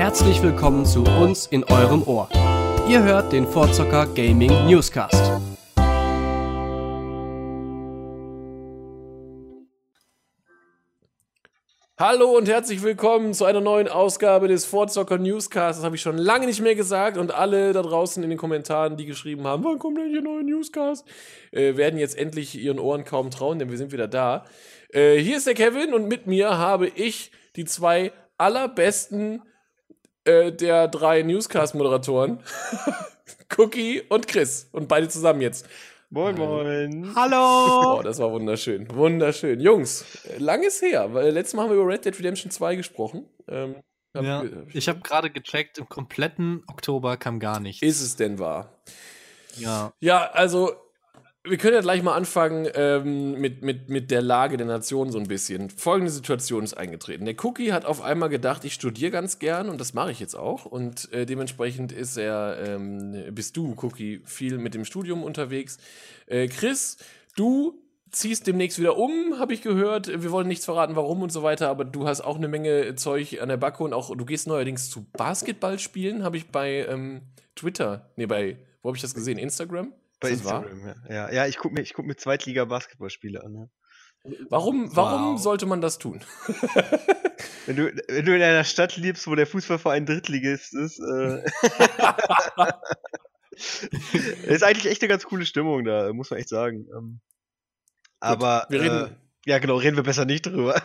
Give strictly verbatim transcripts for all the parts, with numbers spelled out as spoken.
Herzlich willkommen zu uns in eurem Ohr. Ihr hört den Vorzocker Gaming Newscast. Hallo und herzlich willkommen zu einer neuen Ausgabe des Vorzocker Newscasts. Das habe ich schon lange nicht mehr gesagt und alle da draußen in den Kommentaren, die geschrieben haben, wann kommt denn hier neue Newscast, äh, werden jetzt endlich ihren Ohren kaum trauen, denn wir sind wieder da. Äh, hier ist der Kevin und mit mir habe ich die zwei allerbesten äh, der drei Newscast-Moderatoren, Cookie und Chris. Und beide zusammen jetzt. Moin, moin. Hallo! Oh, das war wunderschön. Wunderschön. Jungs, lang ist her, weil letztes Mal haben wir über Red Dead Redemption zwei gesprochen. Ähm, hab, ja, ich habe gerade gecheckt, im kompletten Oktober kam gar nichts. Ist es denn wahr? Ja. Ja, also, wir können ja gleich mal anfangen ähm, mit, mit, mit der Lage der Nation so ein bisschen. Folgende Situation ist eingetreten. Der Cookie hat auf einmal gedacht, ich studiere ganz gern und das mache ich jetzt auch. Und äh, dementsprechend ist er, ähm, bist du, Cookie, viel mit dem Studium unterwegs. Äh, Chris, du ziehst demnächst wieder um, habe ich gehört. Wir wollen nichts verraten, warum und so weiter, aber du hast auch eine Menge Zeug an der Backe und auch, du gehst neuerdings zu Basketball spielen, habe ich bei ähm, Twitter, nee, bei, wo habe ich das gesehen? Instagram? Bei Ist das Instagram, ja. ja. Ja, ich gucke mir, ich guck mir Zweitliga-Basketballspiele an. Ja. Warum, warum Wow. sollte man das tun? Wenn, du, wenn du in einer Stadt lebst, wo der Fußballverein Drittligist ist, äh ist eigentlich echt eine ganz coole Stimmung da, muss man echt sagen. Ähm, aber, wir reden- äh, ja genau, reden wir besser nicht drüber.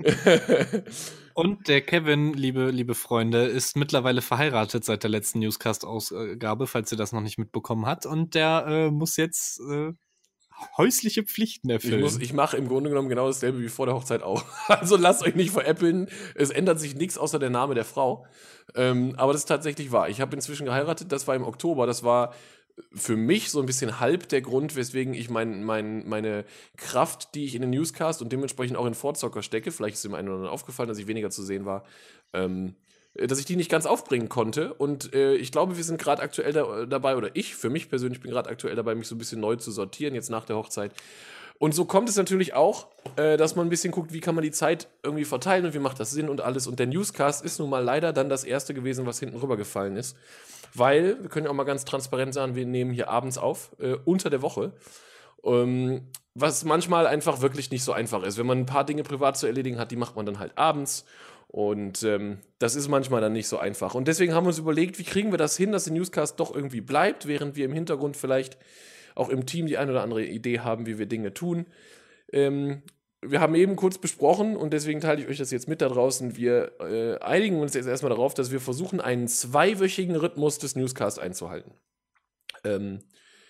Und der Kevin, liebe, liebe Freunde, ist mittlerweile verheiratet seit der letzten Newscast-Ausgabe, falls ihr das noch nicht mitbekommen habt. Und der äh, muss jetzt äh, häusliche Pflichten Ich, erfüllen. muss, ich mache im Grunde genommen genau dasselbe wie vor der Hochzeit auch. Also lasst euch nicht veräppeln. Es ändert sich nichts außer der Name der Frau. Ähm, aber das ist tatsächlich wahr. Ich habe inzwischen geheiratet, das war im Oktober. Das war für mich so ein bisschen halb der Grund, weswegen ich mein, mein, meine Kraft, die ich in den Newscast und dementsprechend auch in Vorzocker stecke, vielleicht ist dem einen oder anderen aufgefallen, dass ich weniger zu sehen war, ähm, dass ich die nicht ganz aufbringen konnte. Und äh, ich glaube, wir sind gerade aktuell da, dabei, oder ich für mich persönlich bin gerade aktuell dabei, mich so ein bisschen neu zu sortieren, jetzt nach der Hochzeit. Und so kommt es natürlich auch, äh, dass man ein bisschen guckt, wie kann man die Zeit irgendwie verteilen und wie macht das Sinn und alles. Und der Newscast ist nun mal leider dann das erste gewesen, was hinten rübergefallen ist. Weil, wir können ja auch mal ganz transparent sagen, wir nehmen hier abends auf, äh, unter der Woche. Ähm, was manchmal einfach wirklich nicht so einfach ist. Wenn man ein paar Dinge privat zu erledigen hat, die macht man dann halt abends. Und ähm, das ist manchmal dann nicht so einfach. Und deswegen haben wir uns überlegt, wie kriegen wir das hin, dass der Newscast doch irgendwie bleibt, während wir im Hintergrund vielleicht auch im Team die eine oder andere Idee haben, wie wir Dinge tun. Ähm, wir haben eben kurz besprochen und deswegen teile ich euch das jetzt mit da draußen. Wir äh, einigen uns jetzt erstmal darauf, dass wir versuchen, einen zweiwöchigen Rhythmus des Newscasts einzuhalten. Ähm,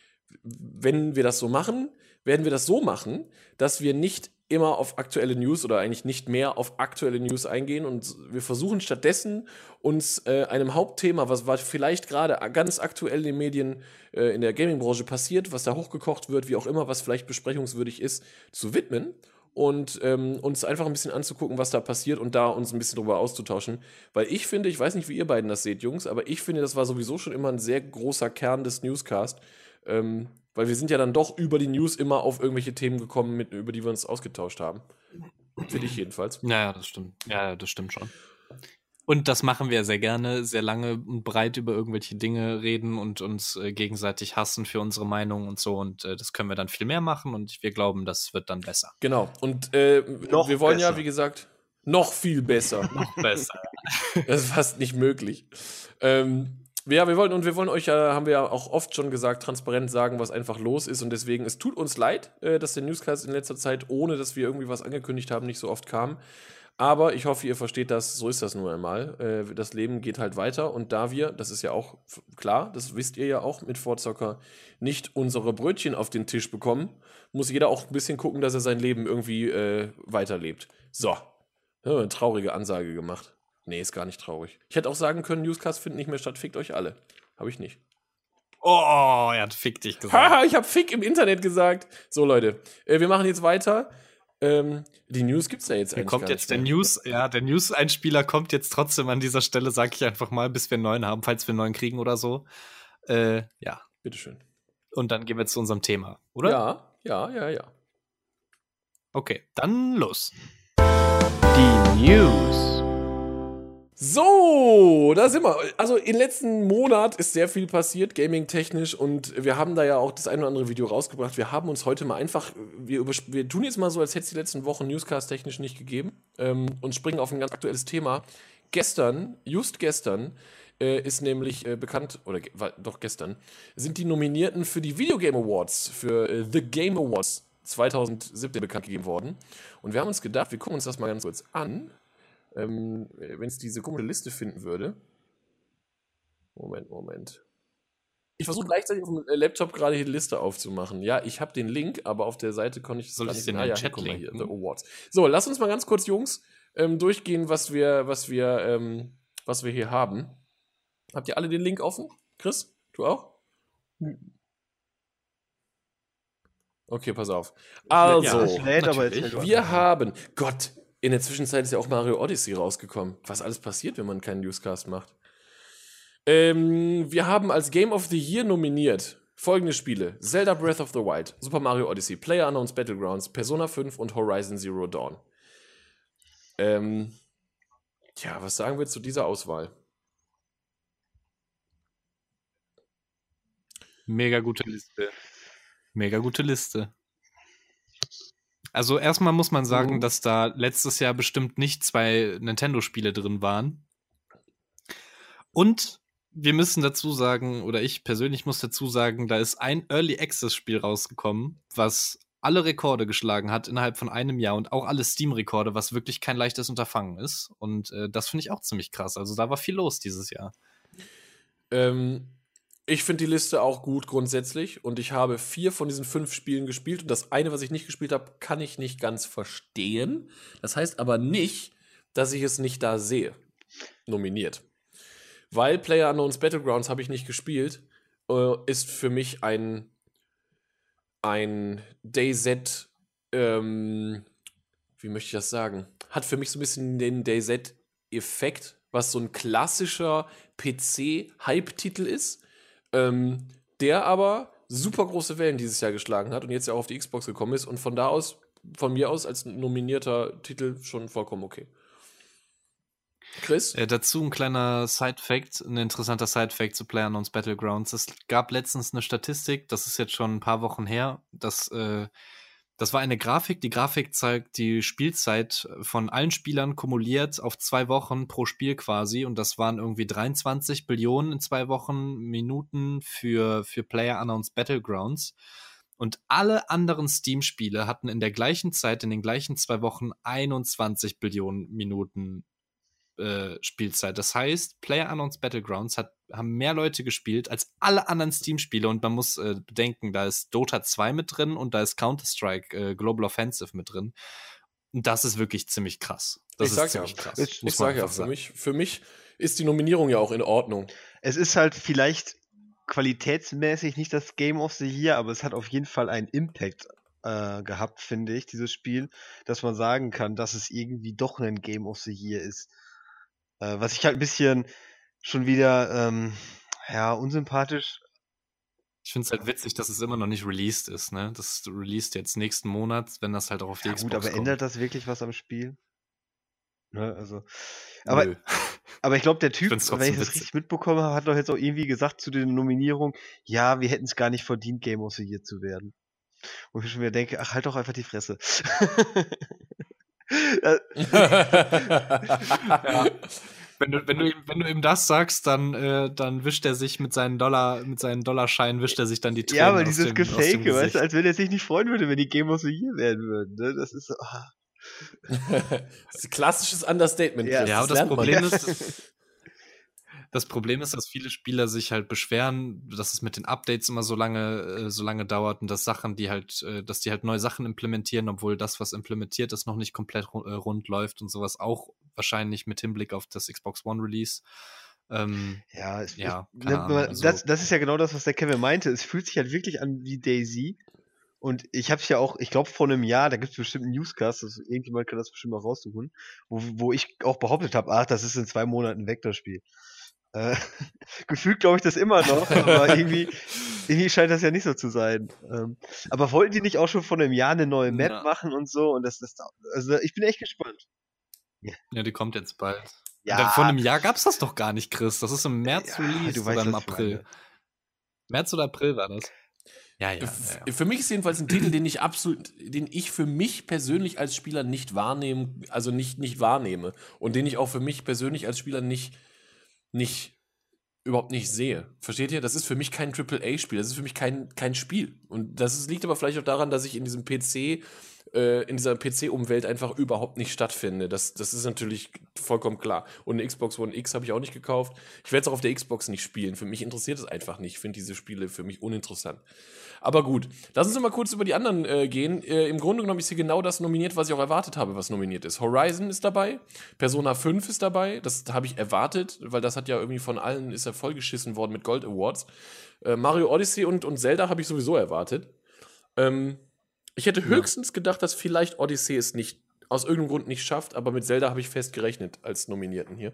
wenn wir das so machen, werden wir das so machen, dass wir nicht immer auf aktuelle News oder eigentlich nicht mehr auf aktuelle News eingehen und wir versuchen stattdessen uns äh, einem Hauptthema, was, was vielleicht gerade ganz aktuell in den Medien äh, in der Gaming-Branche passiert, was da hochgekocht wird, wie auch immer, was vielleicht besprechungswürdig ist, zu widmen und ähm, uns einfach ein bisschen anzugucken, was da passiert und da uns ein bisschen drüber auszutauschen. Weil ich finde, ich weiß nicht, wie ihr beiden das seht, Jungs, aber ich finde, das war sowieso schon immer ein sehr großer Kern des Newscast. Ähm, weil wir sind ja dann doch über die News immer auf irgendwelche Themen gekommen, mit, über die wir uns ausgetauscht haben. Finde ich jedenfalls. Ja, ja, das stimmt. Ja, ja, das stimmt schon. Und das machen wir sehr gerne, sehr lange und breit über irgendwelche Dinge reden und uns äh, gegenseitig hassen für unsere Meinung und so. Und äh, das können wir dann viel mehr machen und wir glauben, das wird dann besser. Genau. Und äh, Noch wir wollen ja, besser. wie gesagt, noch viel besser. Noch besser. Das ist fast nicht möglich. Ähm, ja, wir wollen, und wir wollen euch ja, haben wir ja auch oft schon gesagt, transparent sagen, was einfach los ist. Und deswegen, es tut uns leid, äh, dass der Newscast in letzter Zeit, ohne dass wir irgendwie was angekündigt haben, nicht so oft kam. Aber ich hoffe, ihr versteht das, so ist das nun einmal. Äh, das Leben geht halt weiter. Und da wir, das ist ja auch f- klar, das wisst ihr ja auch mit Vorzocker, nicht unsere Brötchen auf den Tisch bekommen, muss jeder auch ein bisschen gucken, dass er sein Leben irgendwie äh, weiterlebt. So, ja, eine traurige Ansage gemacht. Nee, ist gar nicht traurig. Ich hätte auch sagen können, Newscast findet nicht mehr statt, fickt euch alle. Habe ich nicht. Oh, er hat fick dich gesagt. Haha, ich habe Fick im Internet gesagt. So, Leute, äh, wir machen jetzt weiter. Ähm, die News gibt's ja jetzt Hier eigentlich kommt gar jetzt der nicht mehr. News, ja, der News-Einspieler kommt jetzt trotzdem an dieser Stelle, sag ich einfach mal, bis wir einen neuen haben, falls wir einen neuen kriegen oder so. Äh, ja. Bitteschön. Und dann gehen wir zu unserem Thema, oder? Ja, ja, ja, ja. Okay, dann los. Die News. So, da sind wir. Also im letzten Monat ist sehr viel passiert, gaming-technisch, und wir haben da ja auch das ein oder andere Video rausgebracht. Wir haben uns heute mal einfach, wir, wir tun jetzt mal so, als hätte es die letzten Wochen Newscast-technisch nicht gegeben, ähm, und springen auf ein ganz aktuelles Thema. Gestern, just gestern, äh, ist nämlich äh, bekannt, oder ge- war, doch gestern, sind die Nominierten für die Video Game Awards, für äh, The Game Awards zwanzig siebzehn bekannt gegeben worden. Und wir haben uns gedacht, wir gucken uns das mal ganz kurz an. Ähm, wenn es diese komische Liste finden würde. Moment, Moment. Ich versuche gleichzeitig auf dem Laptop gerade hier die Liste aufzumachen. Ja, ich habe den Link, aber auf der Seite konnte ich es Soll gar ich nicht den ah, in ja, den hier, Chat guck mal hier, linken? The Awards. So, lass uns mal ganz kurz, Jungs, ähm, durchgehen, was wir, was wir, ähm, was wir hier haben. Habt ihr alle den Link offen? Chris, du auch? Okay, pass auf. Also, Ja, Es lädt, aber jetzt natürlich. hält wir haben, Gott, in der Zwischenzeit ist ja auch Mario Odyssey rausgekommen. Was alles passiert, wenn man keinen Newscast macht. Ähm, wir haben als Game of the Year nominiert folgende Spiele: Zelda Breath of the Wild, Super Mario Odyssey, PlayerUnknown's Battlegrounds, Persona fünf und Horizon Zero Dawn. Ähm, tja, was sagen wir zu dieser Auswahl? Mega gute Liste. Mega gute Liste. Also erstmal muss man sagen, Mhm. dass da letztes Jahr bestimmt nicht zwei Nintendo-Spiele drin waren. Und wir müssen dazu sagen, oder ich persönlich muss dazu sagen, da ist ein Early Access-Spiel rausgekommen, was alle Rekorde geschlagen hat innerhalb von einem Jahr und auch alle Steam-Rekorde, was wirklich kein leichtes Unterfangen ist. Und äh, das finde ich auch ziemlich krass. Also da war viel los dieses Jahr. Ähm, ich finde die Liste auch gut grundsätzlich, und ich habe vier von diesen fünf Spielen gespielt, und das eine, was ich nicht gespielt habe, kann ich nicht ganz verstehen. Das heißt aber nicht, dass ich es nicht da sehe. Nominiert. Weil PlayerUnknown's Battlegrounds habe ich nicht gespielt, äh, ist für mich ein, ein DayZ, ähm, wie möchte ich das sagen? Hat für mich so ein bisschen den DayZ-Effekt, was so ein klassischer P C-Hype-Titel ist, ähm, der aber super große Wellen dieses Jahr geschlagen hat und jetzt ja auch auf die Xbox gekommen ist, und von da aus, von mir aus als nominierter Titel schon vollkommen okay. Chris? Äh, dazu ein kleiner Side-Fact, ein interessanter Side-Fact zu PlayerUnknown's Battlegrounds. Es gab letztens eine Statistik, das ist jetzt schon ein paar Wochen her, dass äh, das war eine Grafik. Die Grafik zeigt die Spielzeit von allen Spielern kumuliert auf zwei Wochen pro Spiel quasi, und das waren irgendwie dreiundzwanzig Billionen in zwei Wochen Minuten für, für PlayerUnknown's Battlegrounds. Und alle anderen Steam-Spiele hatten in der gleichen Zeit, in den gleichen zwei Wochen einundzwanzig Billionen Minuten äh, Spielzeit. Das heißt, PlayerUnknown's Battlegrounds hat, haben mehr Leute gespielt als alle anderen Steam-Spiele, und man muss äh, bedenken, da ist Dota zwei mit drin und da ist Counter-Strike äh, Global Offensive mit drin. Und das ist wirklich ziemlich krass. Das ich ist sag ziemlich ja, krass. ich, muss ich man sag ja, einfach für sagen. mich, für mich ist die Nominierung ja auch in Ordnung. Es ist halt vielleicht qualitätsmäßig nicht das Game of the Year, aber es hat auf jeden Fall einen Impact äh, gehabt, finde ich, dieses Spiel, dass man sagen kann, dass es irgendwie doch ein Game of the Year ist. Äh, was ich halt ein bisschen schon wieder, ähm, ja, unsympathisch. Ich finde es halt witzig, dass es immer noch nicht released ist, ne? Das ist released jetzt nächsten Monat, wenn das halt auch auf die Ja, Xbox gut, aber kommt. ändert das wirklich was am Spiel? Ne, also. Aber, Nö. aber ich glaube, der Typ, find's wenn trotzdem ich das witzig. richtig mitbekommen habe, hat doch jetzt auch irgendwie gesagt zu den Nominierungen, ja, wir hätten es gar nicht verdient, Game of the Year zu werden. Und ich schon wieder denke, ach, halt doch einfach die Fresse. Äh, Ja. Wenn du, wenn, du ihm, wenn du ihm das sagst, dann, äh, dann wischt er sich mit seinen Dollar, mit seinen Dollarscheinen, wischt er sich dann die Tränen ja, aber aus dieses dem, aus dem Gefake, weißt Gesicht. du, als wenn er sich nicht freuen würde, wenn die Game of the Year werden würden. Ne? Das ist so, ah. Das ist ein klassisches Understatement. Ja. Chris. Ja, aber das lernt man. Problem ist, das, das Problem ist, dass viele Spieler sich halt beschweren, dass es mit den Updates immer so lange, äh, so lange dauert, und dass Sachen, die halt, äh, dass die halt neue Sachen implementieren, obwohl das, was implementiert ist, noch nicht komplett ru- äh, rund läuft und sowas, auch wahrscheinlich mit Hinblick auf das Xbox One Release. Ähm, Ja, es, Ja, es, keine ne, Ahnung, man- also- das, das ist ja genau das, was der Kevin meinte. Es fühlt sich halt wirklich an wie DayZ. Und ich habe es ja auch, ich glaube, vor einem Jahr, da gibt es bestimmt einen Newscast, also irgendjemand kann das bestimmt mal raussuchen, wo, wo ich auch behauptet habe, ach, das ist in zwei Monaten weg, das Spiel. Äh, gefühlt glaube ich das immer noch, aber irgendwie, irgendwie scheint das ja nicht so zu sein. Ähm, aber wollten die nicht auch schon vor einem Jahr eine neue Map Ja. machen und so? Und das, das, also ich bin echt gespannt. ja, die kommt jetzt bald. Ja, Vor einem Jahr gab's das doch gar nicht, Chris. Das ist im März Ja, released du weißt, oder im was ich April. meine. März oder April war das. Ja, ja. F- ja, ja. Für mich ist jedenfalls ein Titel, den ich absolut, den ich für mich persönlich als Spieler nicht wahrnehmen, also nicht, nicht wahrnehme und den ich auch für mich persönlich als Spieler nicht, nicht, überhaupt nicht sehe. Versteht ihr? Das ist für mich kein Triple A-Spiel, das ist für mich kein, kein Spiel. Und das ist, liegt aber vielleicht auch daran, dass ich in diesem P C, äh, in dieser P C-Umwelt einfach überhaupt nicht stattfinde. Das, das ist natürlich vollkommen klar. Und eine Xbox One X habe ich auch nicht gekauft. Ich werde es auch auf der Xbox nicht spielen. Für mich interessiert es einfach nicht. Ich finde diese Spiele für mich uninteressant. Aber gut, lass uns mal kurz über die anderen äh, gehen. Äh, Im Grunde genommen ist hier genau das nominiert, was ich auch erwartet habe, was nominiert ist. Horizon ist dabei, Persona fünf ist dabei, das habe ich erwartet, weil das hat ja irgendwie von allen, ist ja vollgeschissen worden mit Gold Awards. Äh, Mario Odyssey und, und Zelda habe ich sowieso erwartet. Ähm, ich hätte höchstens gedacht, dass vielleicht Odyssey es nicht, aus irgendeinem Grund nicht schafft, aber mit Zelda habe ich fest gerechnet als Nominierten hier.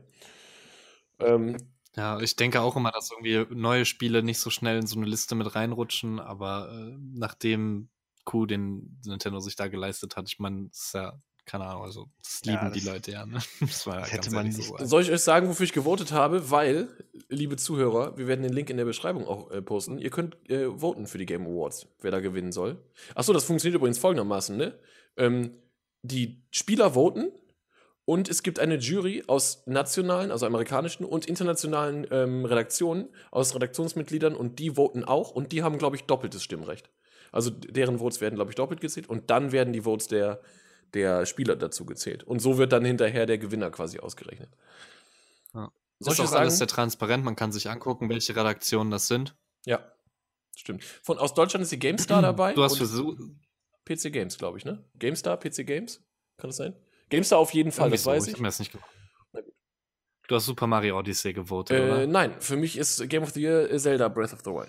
Ähm, Ja, ich denke auch immer, dass irgendwie neue Spiele nicht so schnell in so eine Liste mit reinrutschen, aber äh, nach dem Coup, den Nintendo sich da geleistet hat, ich meine, das ist ja, keine Ahnung, also das Ja, lieben die das- Leute ja, ne? Das war ja das ganz hätte man ehrlich nicht- so. Soll ich euch sagen, wofür ich gewotet habe? Weil, liebe Zuhörer, wir werden den Link in der Beschreibung auch äh, posten. Ihr könnt äh, voten für die Game Awards, wer da gewinnen soll. Achso, das funktioniert übrigens folgendermaßen, ne? Ähm, die Spieler voten und es gibt eine Jury aus nationalen, also amerikanischen und internationalen ähm, Redaktionen, aus Redaktionsmitgliedern und die voten auch und die haben, glaube ich, doppeltes Stimmrecht. Also deren Votes werden, glaube ich, doppelt gezählt und dann werden die Votes der der Spieler dazu gezählt. Und so wird dann hinterher der Gewinner quasi ausgerechnet. Ja. Soll Ist ich auch sagen? alles sehr transparent, man kann sich angucken, welche Redaktionen das sind. Ja, stimmt. Von, aus Deutschland ist die GameStar dabei. Du hast und versucht, P C Games, glaube ich, ne? GameStar, P C Games? Kann das sein? GameStar auf jeden Fall, irgendwie das so, weiß ich ich. hab mir das nicht gemacht. Na gut. Du hast Super Mario Odyssey gewotet, Äh, oder? nein, für mich ist Game of the Year äh, Zelda Breath of the Wild.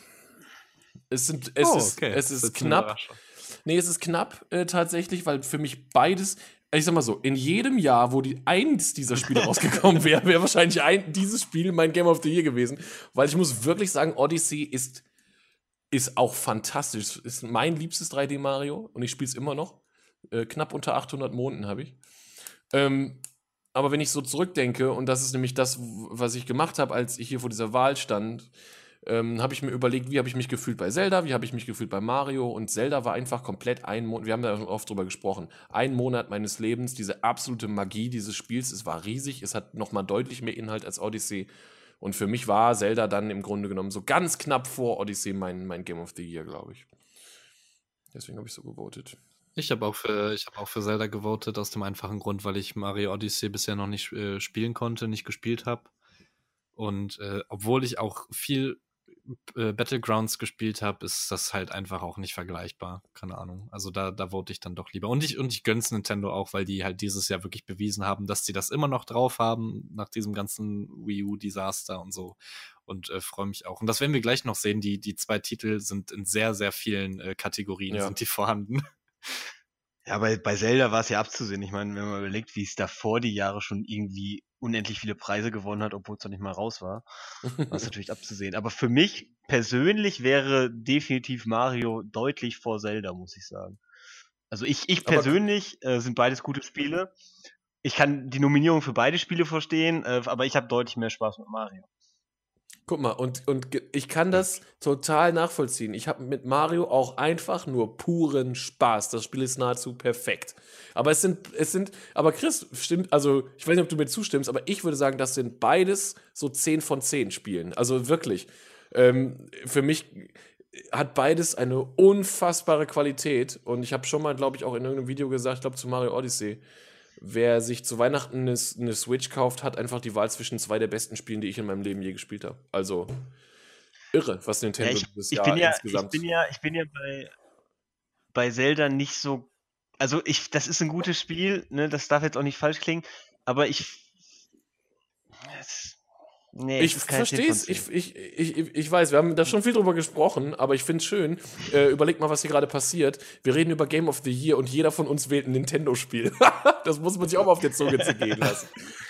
Es, sind, es Oh, ist, okay. es Das ist jetzt eine knapp. Überraschung. Nee, es ist knapp äh, tatsächlich, weil für mich beides, ich sag mal so, in jedem Jahr, wo die eins dieser Spiele rausgekommen wäre, wäre wahrscheinlich ein, dieses Spiel mein Game of the Year gewesen. Weil ich muss wirklich sagen, Odyssey ist, ist auch fantastisch. Ist mein liebstes drei D Mario und ich spiele es immer noch. Äh, knapp unter achthundert Monden habe ich. Ähm, aber wenn ich so zurückdenke, und das ist nämlich das, was ich gemacht habe, als ich hier vor dieser Wahl stand, ähm, habe ich mir überlegt, wie habe ich mich gefühlt bei Zelda, wie habe ich mich gefühlt bei Mario und Zelda war einfach komplett ein Monat, wir haben da schon oft drüber gesprochen, ein Monat meines Lebens, diese absolute Magie dieses Spiels, es war riesig, es hat nochmal deutlich mehr Inhalt als Odyssey und für mich war Zelda dann im Grunde genommen so ganz knapp vor Odyssey mein, mein Game of the Year, glaube ich. Deswegen habe ich so gewotet. Ich habe auch, für, ich hab auch für Zelda gewotet, aus dem einfachen Grund, weil ich Mario Odyssey bisher noch nicht äh, spielen konnte, nicht gespielt habe. Und äh, obwohl ich auch viel äh, Battlegrounds gespielt habe, ist das halt einfach auch nicht vergleichbar. Keine Ahnung. Also da, da vote ich dann doch lieber. Und ich, und ich gönn's Nintendo auch, weil die halt dieses Jahr wirklich bewiesen haben, dass sie das immer noch drauf haben, nach diesem ganzen Wii U-Desaster und so. Und äh, freue mich auch. Und das werden wir gleich noch sehen. Die, die zwei Titel sind in sehr, sehr vielen äh, Kategorien Ja. sind die vorhanden. Ja, bei, bei Zelda war es ja abzusehen. Ich meine, wenn man überlegt, wie es davor die Jahre schon irgendwie unendlich viele Preise gewonnen hat, obwohl es noch nicht mal raus war, war es natürlich abzusehen. Aber für mich persönlich wäre definitiv Mario deutlich vor Zelda, muss ich sagen. Also ich, ich Aber- persönlich äh, sind beides gute Spiele. Ich kann die Nominierung für beide Spiele verstehen, äh, aber ich habe deutlich mehr Spaß mit Mario. Guck mal, und, und ge- ich kann das total nachvollziehen. Ich habe mit Mario auch einfach nur puren Spaß. Das Spiel ist nahezu perfekt. Aber es sind, es sind, aber Chris, stimmt, also ich weiß nicht, ob du mir zustimmst, aber ich würde sagen, das sind beides so zehn von zehn Spielen. Also wirklich. Ähm, für mich hat beides eine unfassbare Qualität. Und ich habe schon mal, glaube ich, auch in irgendeinem Video gesagt, ich glaube zu Mario Odyssey, wer sich zu Weihnachten eine, eine Switch kauft, hat einfach die Wahl zwischen zwei der besten Spielen, die ich in meinem Leben je gespielt habe. Also irre, was Nintendo Ja, ich, dieses ich, Jahr bin ja, ich insgesamt. bin ja, ich bin ja bei, bei Zelda nicht so. Also ich, das ist ein gutes Spiel, ne, das darf jetzt auch nicht falsch klingen, aber ich. Es, nee, ich es ist keine zehn verstehe von es, zehn. ich, ich, ich, ich weiß, wir haben da schon viel drüber gesprochen, aber ich finde es schön. Äh, überleg mal, was hier gerade passiert. Wir reden über Game of the Year und jeder von uns wählt ein Nintendo-Spiel. Das muss man sich auch mal auf der Zunge zergehen lassen.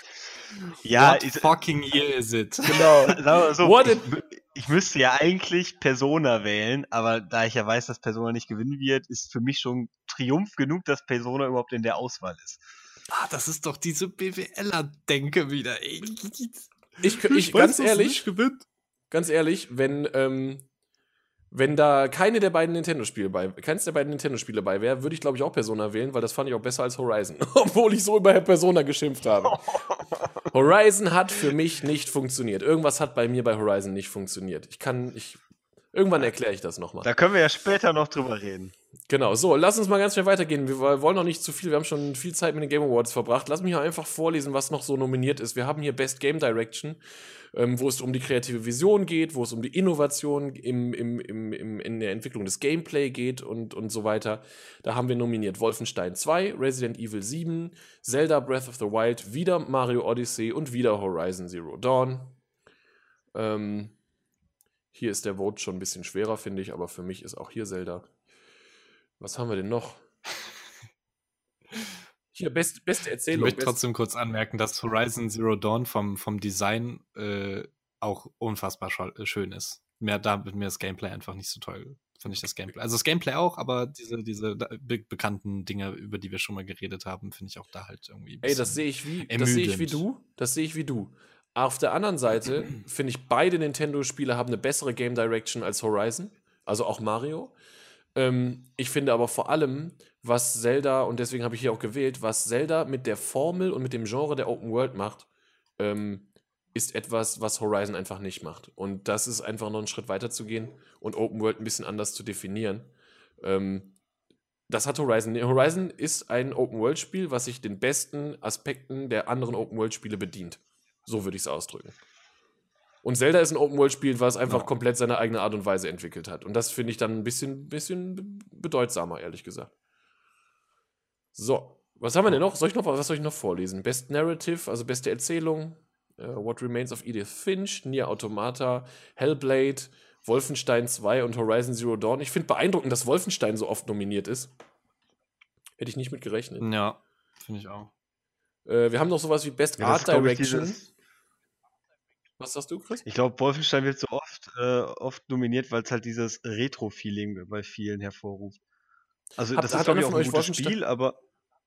Ja, What ist, fucking year is it? Genau. sagen wir mal so, What ich, a- mü- ich müsste ja eigentlich Persona wählen, aber da ich ja weiß, dass Persona nicht gewinnen wird, ist für mich schon Triumph genug, dass Persona überhaupt in der Auswahl ist. Ah, das ist doch diese B W Ler-Denke wieder. Ey. Ich, ich ganz ehrlich, ganz ehrlich, wenn, ähm, wenn da keine der beiden Nintendo-Spiele bei, keins der beiden Nintendo-Spiele bei wäre, würde ich, glaube ich, auch Persona wählen, weil das fand ich auch besser als Horizon. Obwohl ich so über Persona geschimpft habe. Horizon hat für mich nicht funktioniert. Irgendwas hat bei mir bei Horizon nicht funktioniert. Ich kann, ich, irgendwann erkläre ich das nochmal. Da können wir ja später noch drüber reden. Genau, so, lass uns mal ganz schnell weitergehen. Wir wollen noch nicht zu viel, wir haben schon viel Zeit mit den Game Awards verbracht. Lass mich einfach vorlesen, was noch so nominiert ist. Wir haben hier Best Game Direction, ähm, wo es um die kreative Vision geht, wo es um die Innovation im, im, im, im, in der Entwicklung des Gameplay geht und, und so weiter. Da haben wir nominiert Wolfenstein zwei, Resident Evil sieben, Zelda Breath of the Wild, wieder Mario Odyssey und wieder Horizon Zero Dawn. Ähm, hier ist der Vote schon ein bisschen schwerer, finde ich, aber für mich ist auch hier Zelda. Was haben wir denn noch? Hier, best, beste Erzählung. Ich möchte best trotzdem kurz anmerken, dass Horizon Zero Dawn vom, vom Design äh, auch unfassbar schön ist. Mir, da wird mir das Gameplay einfach nicht so toll, finde ich das Gameplay. Also das Gameplay auch, aber diese, diese be- bekannten Dinge, über die wir schon mal geredet haben, finde ich auch da halt irgendwie ein Ey, das sehe ich wie, das sehe ich wie ermüdend. du. Das sehe ich wie du. Auf der anderen Seite finde ich, beide Nintendo-Spiele haben eine bessere Game Direction als Horizon. Also auch Mario. Ähm, ich finde aber vor allem, was Zelda, und deswegen habe ich hier auch gewählt, was Zelda mit der Formel und mit dem Genre der Open World macht, ähm, ist etwas, was Horizon einfach nicht macht. Und das ist einfach noch einen Schritt weiter zu gehen und Open World ein bisschen anders zu definieren. Ähm, das hat Horizon. Horizon ist ein Open World Spiel, was sich den besten Aspekten der anderen Open World Spiele bedient. So würde ich es ausdrücken. Und Zelda ist ein Open-World-Spiel, was einfach Ja. komplett seine eigene Art und Weise entwickelt hat. Und das finde ich dann ein bisschen, bisschen bedeutsamer, ehrlich gesagt. So, was haben wir denn noch? Soll ich noch was soll ich noch vorlesen? Best Narrative, also beste Erzählung, uh, What Remains of Edith Finch, Nier Automata, Hellblade, Wolfenstein zwei und Horizon Zero Dawn. Ich finde beeindruckend, dass Wolfenstein so oft nominiert ist. Hätte ich nicht mit gerechnet. Ja, finde ich auch. Äh, wir haben noch sowas wie Best Ja, das Art ist, glaub ich, Direction. dieses- Was sagst du, Chris? Ich glaube, Wolfenstein wird so oft, äh, oft nominiert, weil es halt dieses Retro-Feeling bei vielen hervorruft. Also Hat- das hat ist, glaube einer ich, auch von ein euch gutes Wolfenstein- Spiel, aber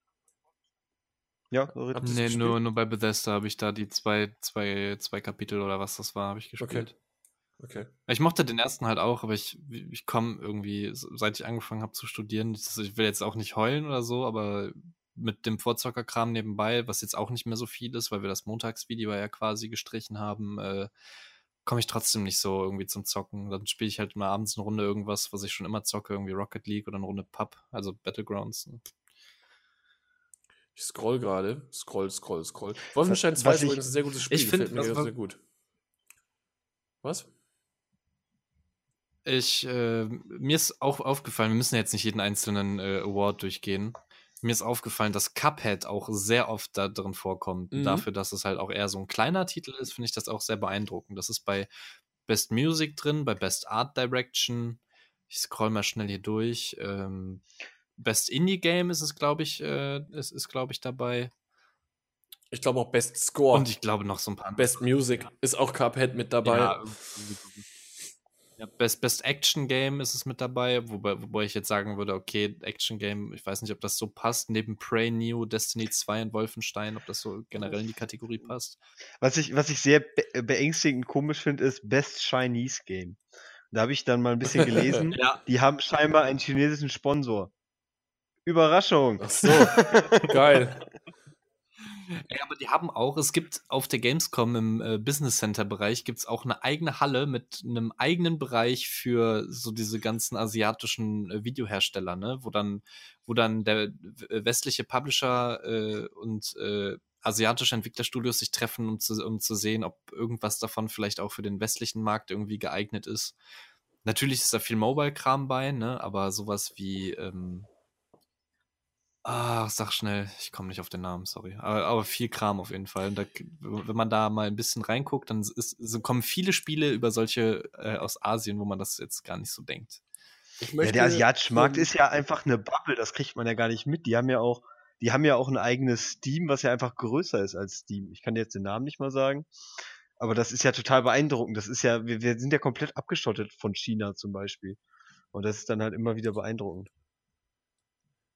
ja, Habt ihr das Nee, gespielt? nur, nur bei Bethesda habe ich da die zwei, zwei, zwei Kapitel oder was das war, habe ich gespielt. Okay. Ich mochte den ersten halt auch, aber ich, ich komme irgendwie, seit ich angefangen habe zu studieren, das- ich will jetzt auch nicht heulen oder so, aber mit dem Vorzockerkram nebenbei, was jetzt auch nicht mehr so viel ist, weil wir das Montagsvideo ja quasi gestrichen haben, äh, komme ich trotzdem nicht so irgendwie zum Zocken. Dann spiele ich halt mal abends eine Runde irgendwas, was ich schon immer zocke, irgendwie Rocket League oder eine Runde P U B, also Battlegrounds. Ne? Ich scroll gerade. Scroll, scroll, scroll. Wolfenstein zwei Was ist ich- übrigens ein sehr gutes Spiel. Ich find, Gefällt mir was- was- sehr gut. Was? Ich, äh, mir ist auch aufgefallen, wir müssen jetzt nicht jeden einzelnen äh, Award durchgehen. Mir ist aufgefallen, dass Cuphead auch sehr oft da drin vorkommt. Mhm. Dafür, dass es halt auch eher so ein kleiner Titel ist, finde ich das auch sehr beeindruckend. Das ist bei Best Music drin, bei Best Art Direction. Ich scroll mal schnell hier durch. Ähm, Best Indie Game ist es, glaube ich, äh, ist, ist glaube ich, dabei. Ich glaube auch Best Score. Und ich glaube noch so ein paar andere. Best Music ist auch Cuphead mit dabei. Ja, irgendwie- ja, Best, Best Action Game ist es mit dabei, wobei, wobei ich jetzt sagen würde, okay, Action Game, ich weiß nicht, ob das so passt, neben Prey, Neo, Destiny zwei und Wolfenstein, ob das so generell in die Kategorie passt. Was ich, was ich sehr be beängstigend komisch finde, ist Best Chinese Game. Da habe ich dann mal ein bisschen gelesen. Ja. Die haben scheinbar einen chinesischen Sponsor. Überraschung. Ach so, geil. Ja, aber die haben auch, es gibt auf der Gamescom im äh, Business Center Bereich gibt es auch eine eigene Halle mit einem eigenen Bereich für so diese ganzen asiatischen äh, Videohersteller, ne, wo dann, wo dann der w- westliche Publisher äh, und äh, asiatische Entwicklerstudios sich treffen, um zu, um zu sehen, ob irgendwas davon vielleicht auch für den westlichen Markt irgendwie geeignet ist. Natürlich ist da viel Mobile-Kram bei, ne, aber sowas wie ähm, Ah, sag schnell, ich komme nicht auf den Namen, sorry. Aber, aber viel Kram auf jeden Fall. Und da, wenn man da mal ein bisschen reinguckt, dann ist, so kommen viele Spiele über solche äh, aus Asien, wo man das jetzt gar nicht so denkt. Ich Ja, der asiatische Markt ähm, ist ja einfach eine Bubble, das kriegt man ja gar nicht mit. Die haben ja auch, die haben ja auch ein eigenes Steam, was ja einfach größer ist als Steam. Ich kann jetzt den Namen nicht mal sagen, aber das ist ja total beeindruckend. Das ist ja, wir, wir sind ja komplett abgeschottet von China zum Beispiel. Und das ist dann halt immer wieder beeindruckend.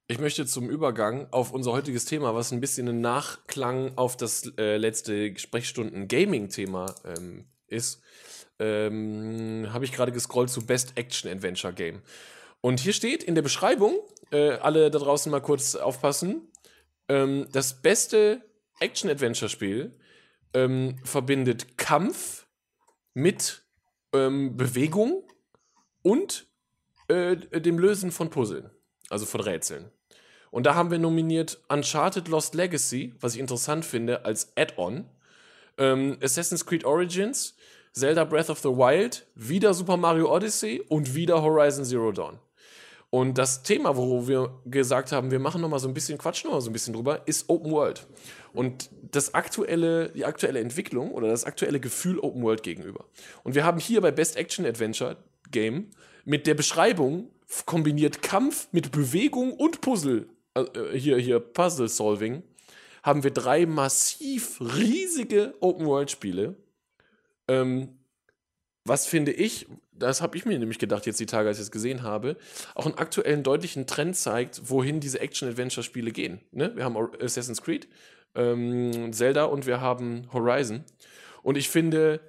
Ich möchte zum Übergang auf unser heutiges Thema, was ein bisschen ein Nachklang auf das äh, letzte Sprechstunden-Gaming-Thema ähm, ist, ähm, habe ich gerade gescrollt zu Best Action Adventure Game. Und hier steht in der Beschreibung, äh, alle da draußen mal kurz aufpassen, ähm, das beste Action Adventure Spiel ähm, verbindet Kampf mit ähm, Bewegung und äh, dem Lösen von Puzzlen, also von Rätseln. Und da haben wir nominiert Uncharted Lost Legacy, was ich interessant finde, als Add-on, ähm, Assassin's Creed Origins, Zelda Breath of the Wild, wieder Super Mario Odyssey und wieder Horizon Zero Dawn. Und das Thema, wo wir gesagt haben, wir machen nochmal so ein bisschen, quatschen nochmal so ein bisschen drüber, ist Open World. Und das aktuelle, die aktuelle Entwicklung oder das aktuelle Gefühl Open World gegenüber. Und wir haben hier bei Best Action Adventure Game mit der Beschreibung kombiniert Kampf mit Bewegung und Puzzle, äh, hier, hier Puzzle Solving, haben wir drei massiv riesige Open World Spiele. Ähm, was finde ich, das habe ich mir nämlich gedacht, jetzt die Tage, als ich es gesehen habe, auch einen aktuellen deutlichen Trend zeigt, wohin diese Action-Adventure-Spiele gehen. Ne? Wir haben Assassin's Creed, ähm, Zelda und wir haben Horizon. Und ich finde,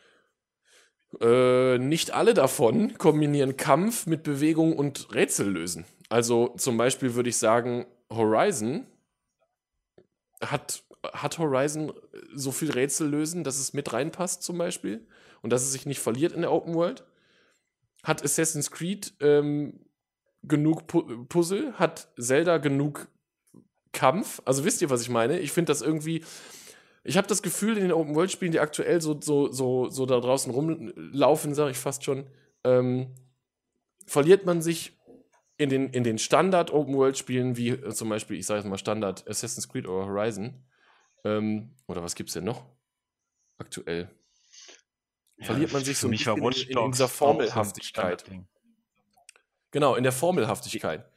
äh, nicht alle davon kombinieren Kampf mit Bewegung und Rätsel lösen. Also zum Beispiel würde ich sagen, Horizon hat, hat Horizon so viel Rätsel lösen, dass es mit reinpasst zum Beispiel und dass es sich nicht verliert in der Open World. Hat Assassin's Creed ähm, genug Pu- Puzzle? Hat Zelda genug Kampf? Also wisst ihr, was ich meine? Ich finde das irgendwie... Ich habe das Gefühl, in den Open-World-Spielen, die aktuell so, so, so, so da draußen rumlaufen, sage ich fast schon, ähm, verliert man sich in den, in den Standard-Open-World-Spielen, wie äh, zum Beispiel, ich sage jetzt mal Standard Assassin's Creed oder Horizon. Ähm, oder was gibt's denn noch aktuell? Verliert man sich für so ein mich war bisschen Watch in, in Dogs dieser auch so ein Formelhaftigkeit. Standardding. Genau, in der Formelhaftigkeit.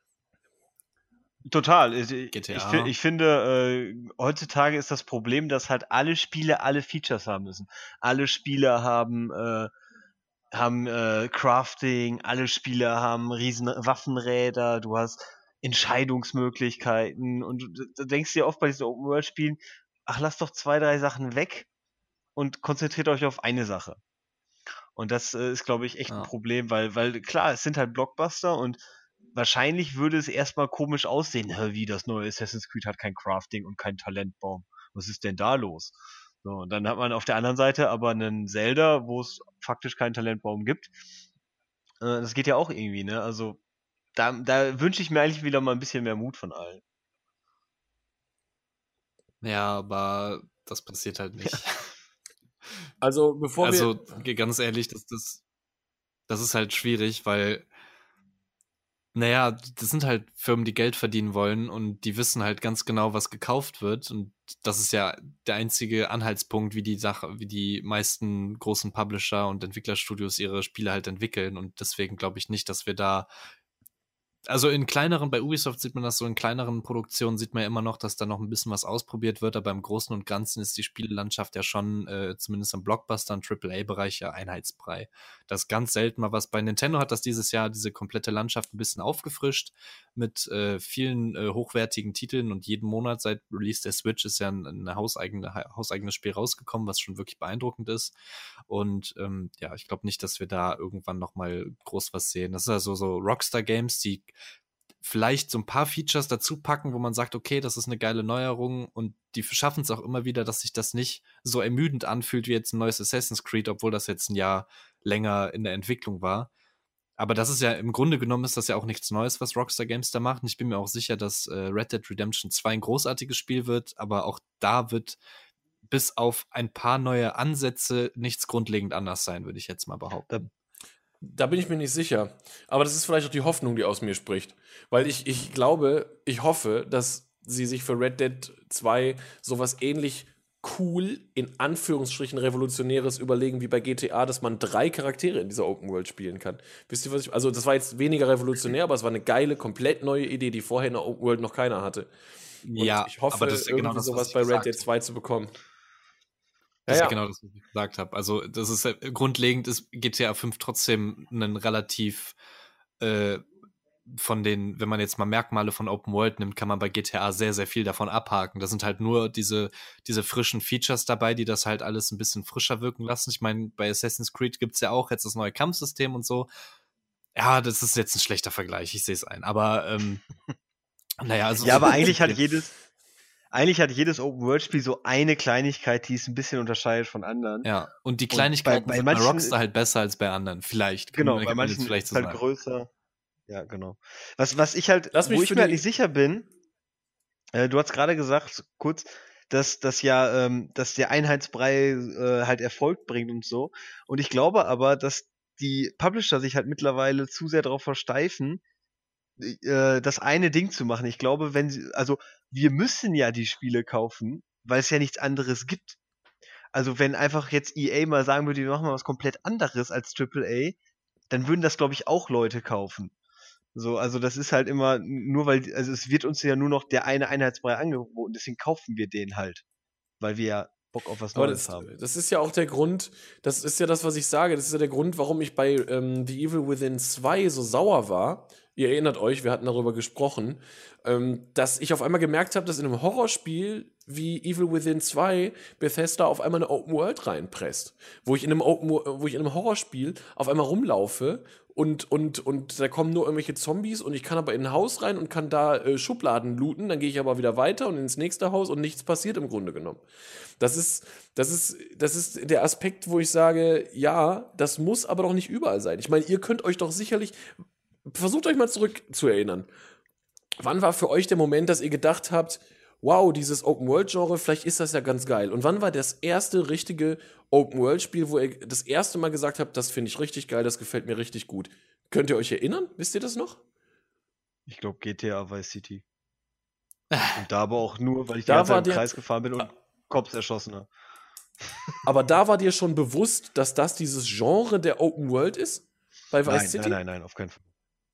Total. Ich, G T A. ich, fi- ich finde, äh, heutzutage ist das Problem, dass halt alle Spiele alle Features haben müssen. Alle Spiele haben, äh, haben äh, Crafting, alle Spiele haben riesen Waffenräder, du hast Entscheidungsmöglichkeiten und du, du denkst dir oft bei diesen Open-World-Spielen, ach, lasst doch zwei, drei Sachen weg und konzentriert euch auf eine Sache. Und das äh, ist, glaube ich, echt ein Ja. Problem, weil, weil klar, es sind halt Blockbuster und wahrscheinlich würde es erstmal komisch aussehen, hä, wie das neue Assassin's Creed hat kein Crafting und kein Talentbaum. Was ist denn da los? So, und dann hat man auf der anderen Seite aber einen Zelda, wo es faktisch keinen Talentbaum gibt. Äh, das geht ja auch irgendwie, ne? Also da, da wünsche ich mir eigentlich wieder mal ein bisschen mehr Mut von allen. Ja, aber das passiert halt nicht. Also, bevor also, wir... ganz ehrlich, das, das, das ist halt schwierig, weil, naja, das sind halt Firmen, die Geld verdienen wollen und die wissen halt ganz genau, was gekauft wird. Und das ist ja der einzige Anhaltspunkt, wie die Sache, wie die meisten großen Publisher und Entwicklerstudios ihre Spiele halt entwickeln. Und deswegen glaube ich nicht, dass wir da. Also in kleineren, bei Ubisoft sieht man das so, in kleineren Produktionen sieht man ja immer noch, dass da noch ein bisschen was ausprobiert wird, aber im Großen und Ganzen ist die Spielelandschaft ja schon, äh, zumindest im Blockbuster- und Triple A-Bereich, ja einheitsbrei. Das ist ganz selten mal was. Bei Nintendo hat das dieses Jahr diese komplette Landschaft ein bisschen aufgefrischt mit äh, vielen äh, hochwertigen Titeln und jeden Monat seit Release der Switch ist ja ein, ein hauseigene, hauseigenes Spiel rausgekommen, was schon wirklich beeindruckend ist. Und ähm, ja, ich glaube nicht, dass wir da irgendwann noch mal groß was sehen. Das ist also so Rockstar-Games, die vielleicht so ein paar Features dazu packen, wo man sagt, okay, das ist eine geile Neuerung und die schaffen es auch immer wieder, dass sich das nicht so ermüdend anfühlt wie jetzt ein neues Assassin's Creed, obwohl das jetzt ein Jahr länger in der Entwicklung war. Aber das ist ja, im Grunde genommen ist das ja auch nichts Neues, was Rockstar Games da macht. Und ich bin mir auch sicher, dass äh, Red Dead Redemption zwei ein großartiges Spiel wird, aber auch da wird bis auf ein paar neue Ansätze nichts grundlegend anders sein, würde ich jetzt mal behaupten. Da bin ich mir nicht sicher. Aber das ist vielleicht auch die Hoffnung, die aus mir spricht. Weil ich, ich glaube, ich hoffe, dass sie sich für Red Dead zwei sowas ähnlich cool, in Anführungsstrichen revolutionäres überlegen wie bei G T A, dass man drei Charaktere in dieser Open World spielen kann. Wisst ihr, was ich... Also das war jetzt weniger revolutionär, aber es war eine geile, komplett neue Idee, die vorher in der Open World noch keiner hatte. Und ja, ich hoffe, aber das ist ja irgendwie genau das, was sowas ich bei Red gesagt Dead habe. zwei zu bekommen. Das Ja, ist ja. genau das, was ich gesagt habe. Also, das ist äh, grundlegend ist G T A fünf trotzdem ein relativ äh, von den, wenn man jetzt mal Merkmale von Open World nimmt, kann man bei G T A sehr, sehr viel davon abhaken. Da sind halt nur diese, diese frischen Features dabei, die das halt alles ein bisschen frischer wirken lassen. Ich meine, bei Assassin's Creed gibt's ja auch jetzt das neue Kampfsystem und so. Ja, das ist jetzt ein schlechter Vergleich, ich sehe es ein. Aber, ähm, naja, also. Ja, aber eigentlich hat jedes, eigentlich hat jedes Open-World-Spiel so eine Kleinigkeit, die es ein bisschen unterscheidet von anderen. Ja, und die Kleinigkeiten bei- bei sind bei manchen- Rockstar halt besser als bei anderen. Vielleicht. Kann Genau, man- bei kann man jetzt manchen vielleicht ist so halt sagen. größer. Ja, genau. Was, was ich halt, Lass mich wo ich für mir halt die- nicht sicher bin, äh, du hast gerade gesagt, kurz, dass, dass ja, ähm, dass der Einheitsbrei äh, halt Erfolg bringt und so. Und ich glaube aber, dass die Publisher sich halt mittlerweile zu sehr darauf versteifen, äh, das eine Ding zu machen. Ich glaube, wenn sie, also wir müssen ja die Spiele kaufen, weil es ja nichts anderes gibt. Also wenn einfach jetzt E A mal sagen würde, wir machen mal was komplett anderes als Triple A, dann würden das, glaube ich, auch Leute kaufen. So, also das ist halt immer, nur weil, also es wird uns ja nur noch der eine Einheitsbrei angeboten, deswegen kaufen wir den halt. Weil wir ja Bock auf was Aber Neues das, haben. das ist ja auch der Grund, das ist ja das, was ich sage, das ist ja der Grund, warum ich bei ähm, The Evil Within zwei so sauer war. Ihr erinnert euch, wir hatten darüber gesprochen, ähm, dass ich auf einmal gemerkt habe, dass in einem Horrorspiel wie Evil Within zwei Bethesda auf einmal eine Open World reinpresst. Wo ich in einem, Open, wo ich in einem Horrorspiel auf einmal rumlaufe und, und, und da kommen nur irgendwelche Zombies und ich kann aber in ein Haus rein und kann da äh, Schubladen looten, dann gehe ich aber wieder weiter und ins nächste Haus und nichts passiert im Grunde genommen. Das ist, das ist, das ist der Aspekt, wo ich sage, ja, das muss aber doch nicht überall sein. Ich meine, ihr könnt euch doch sicherlich, versucht euch mal zurück zu erinnern. Wann war für euch der Moment, dass ihr gedacht habt, wow, dieses Open-World-Genre, vielleicht ist das ja ganz geil. Und wann war das erste richtige Open-World-Spiel, wo ihr das erste Mal gesagt habt, das finde ich richtig geil, das gefällt mir richtig gut? Könnt ihr euch erinnern? Wisst ihr das noch? Ich glaube G T A Vice City. Und da aber auch nur, weil ich die Da ganze Zeit war im der- Kreis gefahren bin und Cops erschossen habe. Aber da war dir schon bewusst, dass das dieses Genre der Open World ist? Bei Vice Nein, City? nein, nein, nein, auf keinen Fall.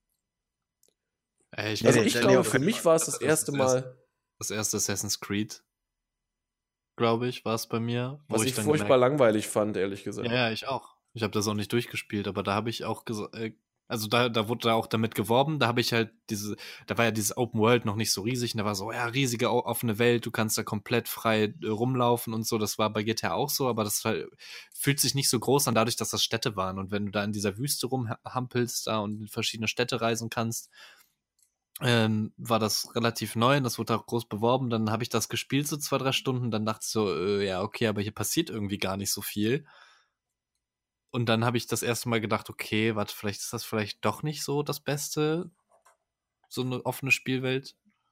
Äh, ich Also Nee, ich nee, glaube, nee, für auf- mich war es das das erste ist das Mal, Das erste Assassin's Creed, glaube ich, war es bei mir. wo was ich dann furchtbar gemerkt- langweilig fand, ehrlich gesagt. Ja, ja, ich auch. Ich habe das auch nicht durchgespielt, aber da habe ich auch gesagt, äh, also da, da wurde da auch damit geworben, da habe ich halt diese, da war ja dieses Open World noch nicht so riesig und da war so, ja, riesige o- offene Welt, du kannst da komplett frei äh, rumlaufen und so, das war bei G T A auch so, aber das halt, fühlt sich nicht so groß an, dadurch, dass das Städte waren und wenn du da in dieser Wüste rumhampelst da und in verschiedene Städte reisen kannst, ähm, war das relativ neu und das wurde auch groß beworben, dann habe ich das gespielt so zwei, drei Stunden, dann dachte ich so, äh, ja, okay, aber hier passiert irgendwie gar nicht so viel. Und dann habe ich das erste Mal gedacht, okay, warte, vielleicht ist das vielleicht doch nicht so das Beste, so eine offene Spielwelt.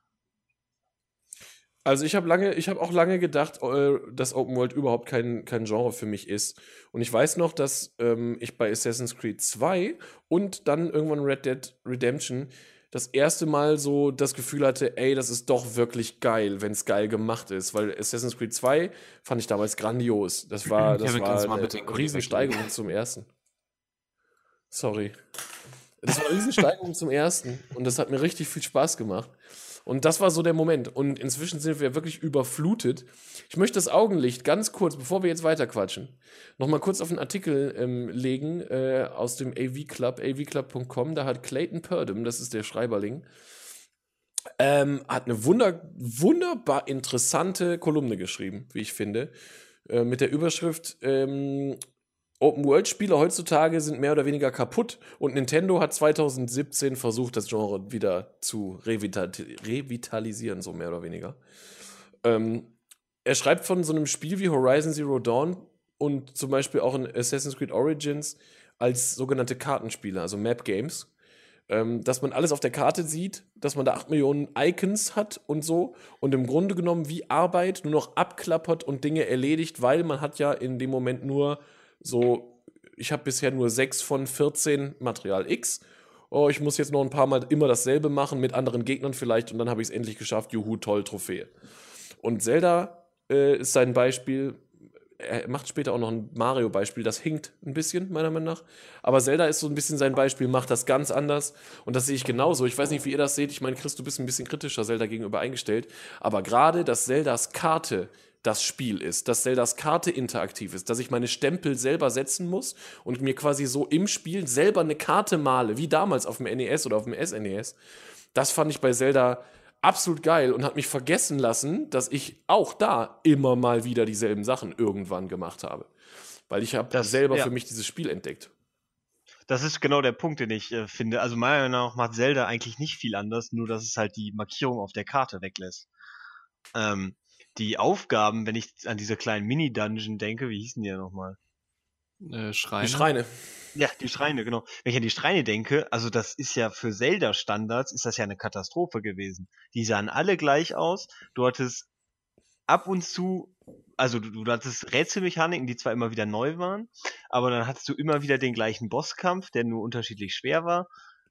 Also ich habe lange, ich habe auch lange gedacht, äh, dass Open World überhaupt kein, kein Genre für mich ist. Und ich weiß noch, dass ähm, ich bei Assassin's Creed zwei und dann irgendwann Red Dead Redemption das erste Mal so das Gefühl hatte, ey, das ist doch wirklich geil, wenn es geil gemacht ist. Weil Assassin's Creed zwei fand ich damals grandios. Das war, das Kevin, war kannst du mal eine bitte den Kuli Riesensteigerung zum ersten. Sorry. Das war eine Riesensteigerung zum ersten. Und das hat mir richtig viel Spaß gemacht. Und das war so der Moment. Und inzwischen sind wir wirklich überflutet. Ich möchte das Augenlicht ganz kurz, bevor wir jetzt weiterquatschen, nochmal kurz auf einen Artikel ähm, legen äh, aus dem A V Club, a v club punkt com. Da hat Clayton Purdom, das ist der Schreiberling, ähm, hat eine wunder, wunderbar interessante Kolumne geschrieben, wie ich finde, äh, mit der Überschrift ähm, Open-World-Spiele heutzutage sind mehr oder weniger kaputt und Nintendo hat zwanzig siebzehn versucht, das Genre wieder zu revital revitalisieren, so mehr oder weniger. Ähm, er schreibt von so einem Spiel wie Horizon Zero Dawn und zum Beispiel auch in Assassin's Creed Origins als sogenannte Kartenspiele, also Map-Games, ähm, dass man alles auf der Karte sieht, dass man da acht Millionen Icons hat und so und im Grunde genommen wie Arbeit nur noch abklappert und Dinge erledigt, weil man hat ja in dem Moment nur so, ich habe bisher nur sechs von vierzehn Material X. Oh, ich muss jetzt noch ein paar Mal immer dasselbe machen, mit anderen Gegnern vielleicht, und dann habe ich es endlich geschafft. Juhu, toll, Trophäe. Und Zelda äh, ist sein Beispiel. Er macht später auch noch ein Mario-Beispiel, das hinkt ein bisschen, meiner Meinung nach. Aber Zelda ist so ein bisschen sein Beispiel, macht das ganz anders. Und das sehe ich genauso. Ich weiß nicht, wie ihr das seht. Ich meine, Chris, du bist ein bisschen kritischer Zelda gegenüber eingestellt. Aber gerade, dass Zeldas Karte das Spiel ist, dass Zeldas Karte interaktiv ist, dass ich meine Stempel selber setzen muss und mir quasi so im Spiel selber eine Karte male, wie damals auf dem N E S oder auf dem S N E S. Das fand ich bei Zelda absolut geil und hat mich vergessen lassen, dass ich auch da immer mal wieder dieselben Sachen irgendwann gemacht habe. Weil ich habe selber ja. für mich dieses Spiel entdeckt. Das ist genau der Punkt, den ich äh, finde. Also meiner Meinung nach macht Zelda eigentlich nicht viel anders, nur dass es halt die Markierung auf der Karte weglässt. Ähm, die Aufgaben, wenn ich an diese kleinen Mini-Dungeon denke, wie hießen die ja nochmal? Äh, Schreine. Die Schreine. Ja, die Schreine, genau. Wenn ich an die Schreine denke, also das ist ja für Zelda-Standards, ist das ja eine Katastrophe gewesen. Die sahen alle gleich aus. Du hattest ab und zu, also du, du hattest Rätselmechaniken, die zwar immer wieder neu waren, aber dann hattest du immer wieder den gleichen Bosskampf, der nur unterschiedlich schwer war.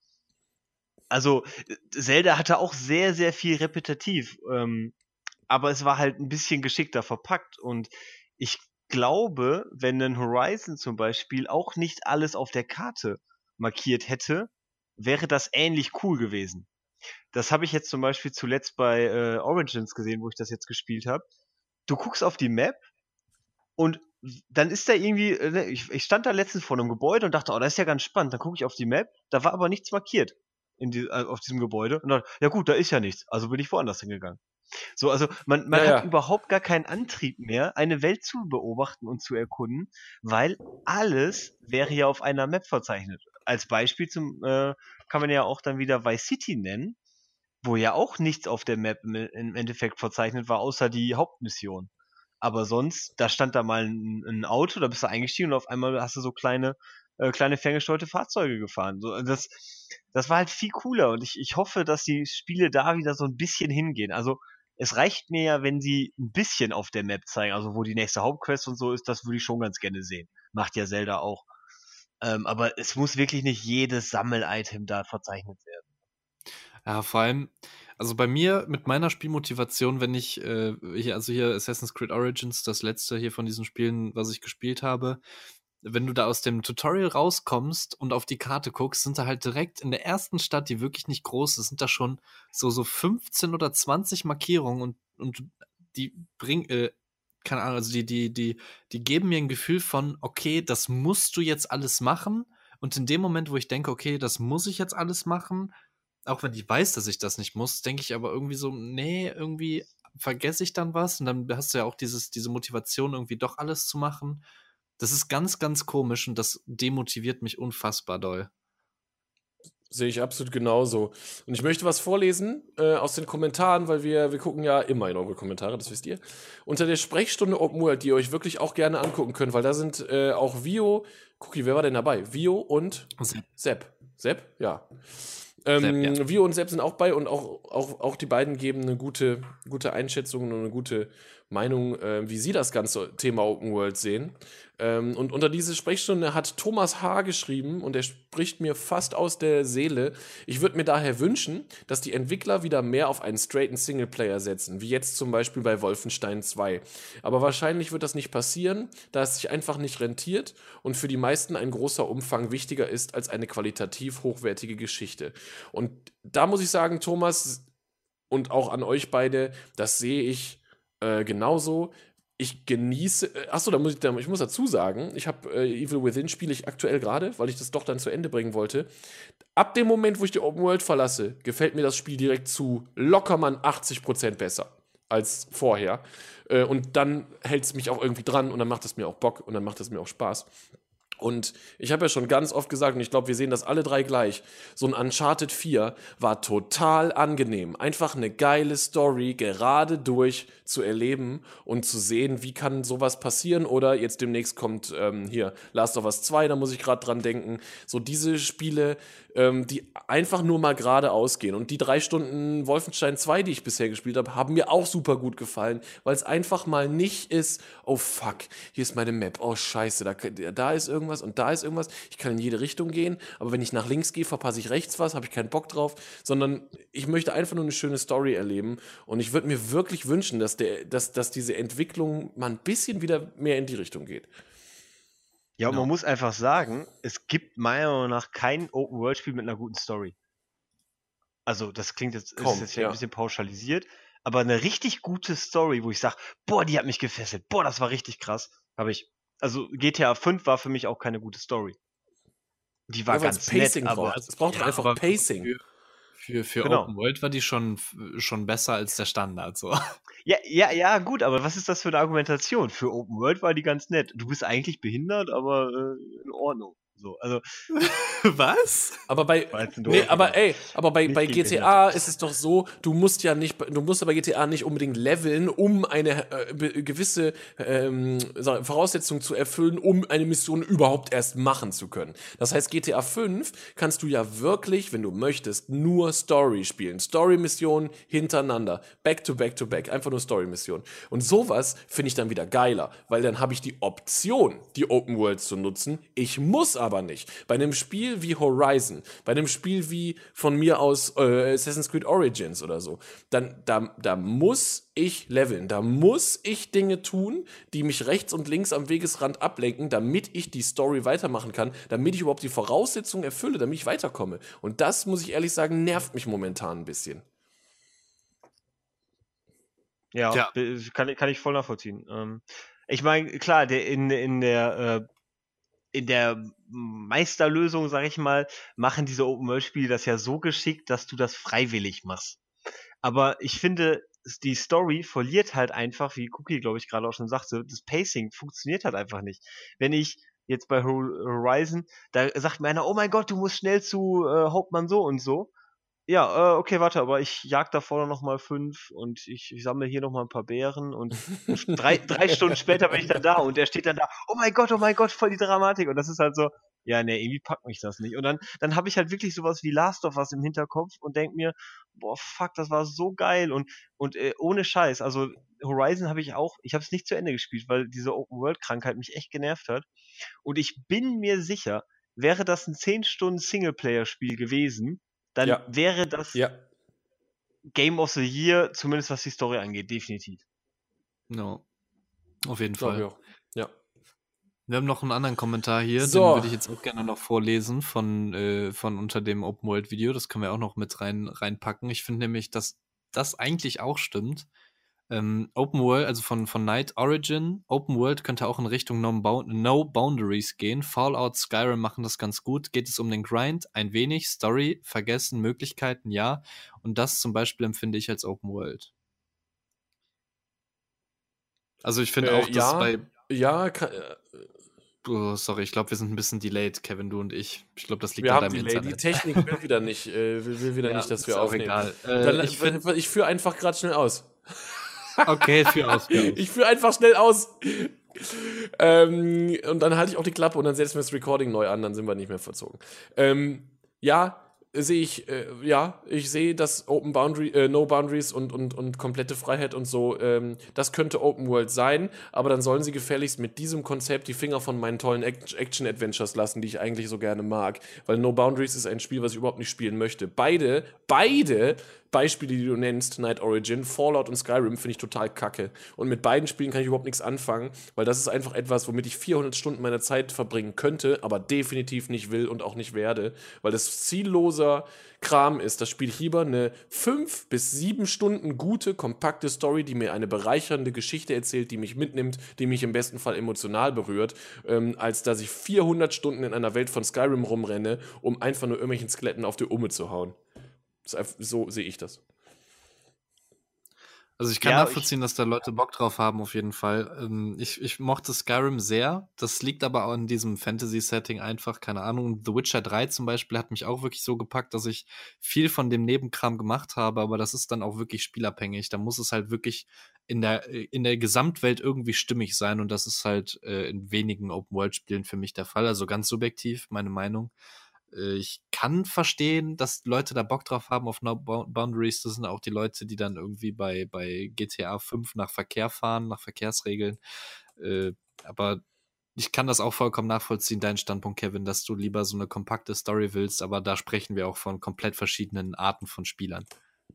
Also Zelda hatte auch sehr, sehr viel repetitiv, ähm, aber es war halt ein bisschen geschickter verpackt und ich glaube, wenn ein Horizon zum Beispiel auch nicht alles auf der Karte markiert hätte, wäre das ähnlich cool gewesen. Das habe ich jetzt zum Beispiel zuletzt bei äh, Origins gesehen, wo ich das jetzt gespielt habe. Du guckst auf die Map und dann ist da irgendwie, äh, ich, ich stand da letztens vor einem Gebäude und dachte, oh, das ist ja ganz spannend. Dann gucke ich auf die Map, da war aber nichts markiert in die, äh, auf diesem Gebäude. Und dann, ja gut, da ist ja nichts. Also bin ich woanders hingegangen. So, also man, man Ja, hat ja. überhaupt gar keinen Antrieb mehr, eine Welt zu beobachten und zu erkunden, weil alles wäre ja auf einer Map verzeichnet. Als Beispiel zum, äh, kann man ja auch dann wieder Vice City nennen, wo ja auch nichts auf der Map im, im Endeffekt verzeichnet war, außer die Hauptmission. Aber sonst, da stand da mal ein, ein Auto, da bist du eingestiegen und auf einmal hast du so kleine, äh, kleine ferngesteuerte Fahrzeuge gefahren. So, das, das war halt viel cooler und ich, ich hoffe, dass die Spiele da wieder so ein bisschen hingehen. Also es reicht mir ja, wenn sie ein bisschen auf der Map zeigen, also wo die nächste Hauptquest und so ist, das würde ich schon ganz gerne sehen. Macht ja Zelda auch. Ähm, aber es muss wirklich nicht jedes Sammel-Item da verzeichnet werden. Ja, vor allem, also bei mir mit meiner Spielmotivation, wenn ich äh, hier, also hier Assassin's Creed Origins, das letzte hier von diesen Spielen, was ich gespielt habe, wenn du da aus dem Tutorial rauskommst und auf die Karte guckst, sind da halt direkt in der ersten Stadt, die wirklich nicht groß ist, sind da schon so, so fünfzehn oder zwanzig Markierungen und, und die bringen, äh, keine Ahnung, also die, die, die, die geben mir ein Gefühl von, okay, das musst du jetzt alles machen. Und in dem Moment, wo ich denke, okay, das muss ich jetzt alles machen, auch wenn ich weiß, dass ich das nicht muss, denke ich aber irgendwie so, nee, irgendwie vergesse ich dann was und dann hast du ja auch dieses, diese Motivation, irgendwie doch alles zu machen. Das ist ganz, ganz komisch und das demotiviert mich unfassbar doll. Sehe ich absolut genauso. Und ich möchte was vorlesen äh, aus den Kommentaren, weil wir, wir gucken ja immer in eure Kommentare, das wisst ihr. Unter der Sprechstunde Open World, die ihr euch wirklich auch gerne angucken könnt, weil da sind äh, auch Vio, Cookie, wer war denn dabei? Vio und Sepp. Sepp. Sepp? Ja. Ähm, Sepp, ja. Vio und Sepp sind auch bei und auch, auch, auch die beiden geben eine gute, gute Einschätzung und eine gute Meinung, äh, wie sie das ganze Thema Open World sehen. Ähm, und unter diese Sprechstunde hat Thomas H. geschrieben und er spricht mir fast aus der Seele. Ich würde mir daher wünschen, dass die Entwickler wieder mehr auf einen straighten Singleplayer setzen, wie jetzt zum Beispiel bei Wolfenstein zwei. Aber wahrscheinlich wird das nicht passieren, da es sich einfach nicht rentiert und für die meisten ein großer Umfang wichtiger ist als eine qualitativ hochwertige Geschichte. Und da muss ich sagen, Thomas, und auch an euch beide, das sehe ich äh, genauso. Ich genieße, äh, achso, da muss ich, da, ich muss dazu sagen, ich habe äh, Evil Within spiele ich aktuell gerade, weil ich das doch dann zu Ende bringen wollte. Ab dem Moment, wo ich die Open World verlasse, gefällt mir das Spiel direkt zu locker mal achtzig Prozent besser als vorher. Äh, und dann hält es mich auch irgendwie dran und dann macht es mir auch Bock und dann macht es mir auch Spaß. Und ich habe ja schon ganz oft gesagt, und ich glaube, wir sehen das alle drei gleich, so ein Uncharted vier war total angenehm. Einfach eine geile Story gerade durch zu erleben und zu sehen, wie kann sowas passieren. Oder jetzt demnächst kommt ähm, hier Last of Us zwei, da muss ich gerade dran denken. So diese Spiele, ähm, die einfach nur mal gerade ausgehen. Und die drei Stunden Wolfenstein zwei, die ich bisher gespielt habe, haben mir auch super gut gefallen, weil es einfach mal nicht ist, oh fuck, hier ist meine Map, oh scheiße, da, da ist irgendwas und da ist irgendwas, ich kann in jede Richtung gehen, aber wenn ich nach links gehe, verpasse ich rechts was, habe ich keinen Bock drauf, sondern ich möchte einfach nur eine schöne Story erleben und ich würde mir wirklich wünschen, dass, der, dass, dass diese Entwicklung mal ein bisschen wieder mehr in die Richtung geht. Ja, und Genau. man muss einfach sagen, es gibt meiner Meinung nach kein Open-World-Spiel mit einer guten Story. Also, das klingt jetzt, Kaum, ist jetzt ja ja. ein bisschen pauschalisiert, Aber eine richtig gute Story, wo ich sage, boah, die hat mich gefesselt, boah, das war richtig krass, habe ich. Also G T A fünf war für mich auch keine gute Story. Die war Ja, weil es ganz nett, Pacing aber braucht. Es braucht Ja, doch einfach aber Pacing. Für, für, für Genau. Open World war die schon, schon besser als der Standard. So. ja, ja, ja, gut, aber was ist das für eine Argumentation? Für Open World war die ganz nett. Du bist eigentlich behindert, aber äh, in Ordnung. So, also Was? Aber bei, War jetzt ein nee, doofer aber Vergleich. ey, aber bei, Nicht bei gegen G T A ist es doch so, du musst ja nicht, du musst bei G T A nicht unbedingt leveln, um eine äh, be- gewisse ähm, sag- Voraussetzung zu erfüllen, um eine Mission überhaupt erst machen zu können. Das heißt, G T A fünf kannst du ja wirklich, wenn du möchtest, nur Story spielen. Story-Missionen hintereinander. Back to back to back. Einfach nur Story-Missionen. Und sowas finde ich dann wieder geiler, weil dann habe ich die Option, die Open Worlds zu nutzen. Ich muss aber nicht. Bei einem Spiel wie Horizon, bei einem Spiel wie von mir aus äh, Assassin's Creed Origins oder so, dann da, da muss ich leveln, da muss ich Dinge tun, die mich rechts und links am Wegesrand ablenken, damit ich die Story weitermachen kann, damit ich überhaupt die Voraussetzungen erfülle, damit ich weiterkomme. Und das, muss ich ehrlich sagen, nervt mich momentan ein bisschen. Ja, Ja. be- kann, kann ich voll nachvollziehen. Ähm, ich meine, klar, der in, in der äh, in der Meisterlösung, sag ich mal, machen diese Open-World-Spiele das ja so geschickt, dass du das freiwillig machst. Aber ich finde, die Story verliert halt einfach, wie Cookie, glaube ich, gerade auch schon sagte, das Pacing funktioniert halt einfach nicht. Wenn ich jetzt bei Hor- Horizon, da sagt mir einer, oh mein Gott, du musst schnell zu äh, Hauptmann so und so. Ja, äh, okay, warte, aber ich jag da vorne noch mal fünf und ich, ich sammle hier noch mal ein paar Beeren und drei, drei Stunden später bin ich dann da und der steht dann da, oh mein Gott, oh mein Gott, voll die Dramatik. Und das ist halt so, ja, nee, irgendwie packt mich das nicht. Und dann, dann habe ich halt wirklich sowas wie Last of Us im Hinterkopf und denk mir, boah, fuck, das war so geil. Und, und äh, ohne Scheiß, also Horizon habe ich auch, ich habe es nicht zu Ende gespielt, weil diese Open-World-Krankheit mich echt genervt hat. Und ich bin mir sicher, wäre das ein zehn Stunden Singleplayer-Spiel gewesen, dann Ja. wäre das Ja. Game of the Year, zumindest was die Story angeht, definitiv. No. Auf jeden Glaube ich Fall. auch. Ja. Wir haben noch einen anderen Kommentar hier, So. den würde ich jetzt auch gerne noch vorlesen von, äh, von unter dem Open World Video. Das können wir auch noch mit rein, reinpacken. Ich finde nämlich, dass das eigentlich auch stimmt. Ähm, Open World, also von, von Night Origin, Open World könnte auch in Richtung No, Bound- no Boundaries gehen. Fallout, Skyrim machen das ganz gut. Geht es um den Grind? Ein wenig. Story, vergessen, Möglichkeiten, ja. Und das zum Beispiel empfinde ich als Open World. Also ich finde Äh, auch, dass ja, bei... ja, kann, äh, Oh, sorry, ich glaube, wir sind ein bisschen delayed, Kevin, du und ich. Ich glaube, das liegt wir an haben deinem Delay. Die Internet. Technik will wieder nicht, äh, will, will wieder Ja, nicht, dass ist wir auch aufnehmen. egal. Äh, Dann, ich find- ich führe einfach gerade schnell aus. Okay, für aus, für aus. Ich führe einfach schnell aus. ähm, und dann halte ich auch die Klappe und dann setzen wir das Recording neu an, dann sind wir nicht mehr verzogen. Ähm, ja, sehe ich, äh, ja, ich sehe, dass Open Boundary, äh, No Boundaries und, und, und komplette Freiheit und so, ähm, das könnte Open World sein, aber dann sollen sie gefälligst mit diesem Konzept die Finger von meinen tollen Act- Action-Adventures lassen, die ich eigentlich so gerne mag, weil No Boundaries ist ein Spiel, was ich überhaupt nicht spielen möchte. Beide, beide Beispiele, die du nennst, Night Origin, Fallout und Skyrim, finde ich total kacke. Und mit beiden Spielen kann ich überhaupt nichts anfangen, weil das ist einfach etwas, womit ich vierhundert Stunden meiner Zeit verbringen könnte, aber definitiv nicht will und auch nicht werde, weil das zielloser Kram ist. Das Spiel ich lieber eine fünf bis sieben Stunden gute, kompakte Story, die mir eine bereichernde Geschichte erzählt, die mich mitnimmt, die mich im besten Fall emotional berührt, ähm, als dass ich vierhundert Stunden in einer Welt von Skyrim rumrenne, um einfach nur irgendwelchen Skeletten auf die Umme zu hauen. So sehe ich das. Also ich kann Ja, nachvollziehen, dass da Leute Bock drauf haben, auf jeden Fall. Ähm, ich, ich mochte Skyrim sehr. Das liegt aber auch in diesem Fantasy-Setting einfach, keine Ahnung. The Witcher drei zum Beispiel hat mich auch wirklich so gepackt, dass ich viel von dem Nebenkram gemacht habe, aber das ist dann auch wirklich spielabhängig. Da muss es halt wirklich in der, in der Gesamtwelt irgendwie stimmig sein und das ist halt äh, in wenigen Open-World-Spielen für mich der Fall. Also ganz subjektiv, meine Meinung. Ich kann verstehen, dass Leute da Bock drauf haben auf No Boundaries. Das sind auch die Leute, die dann irgendwie bei, bei G T A fünf nach Verkehr fahren, nach Verkehrsregeln. Äh, aber ich kann das auch vollkommen nachvollziehen, dein Standpunkt, Kevin, dass du lieber so eine kompakte Story willst, aber da sprechen wir auch von komplett verschiedenen Arten von Spielern.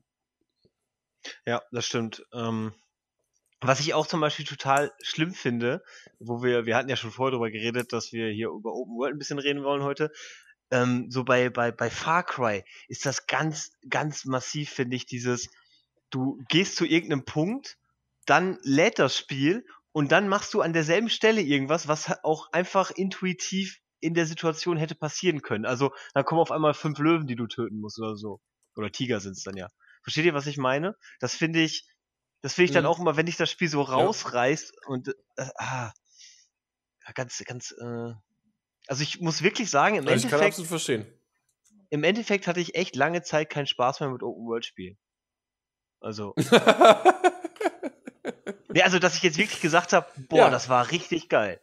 Ja, das stimmt. Ähm, was ich auch zum Beispiel total schlimm finde, wo wir, wir hatten ja schon vorher darüber geredet, dass wir hier über Open World ein bisschen reden wollen heute. Ähm, so bei, bei, bei Far Cry ist das ganz, ganz massiv, finde ich, dieses, du gehst zu irgendeinem Punkt, dann lädt das Spiel und dann machst du an derselben Stelle irgendwas, was auch einfach intuitiv in der Situation hätte passieren können. Also, dann kommen auf einmal fünf Löwen, die du töten musst oder so. Oder Tiger sind's dann ja. Versteht ihr, was ich meine? Das finde ich, das finde ich dann Mhm. auch immer, wenn dich das Spiel so rausreißt und, äh, ah, ganz, ganz, äh, also ich muss wirklich sagen, im Also ich kann Endeffekt, absolut verstehen. im Endeffekt hatte ich echt lange Zeit keinen Spaß mehr mit Open-World-Spielen. Also, nee, also, dass ich jetzt wirklich gesagt habe, boah, Ja. das war richtig geil.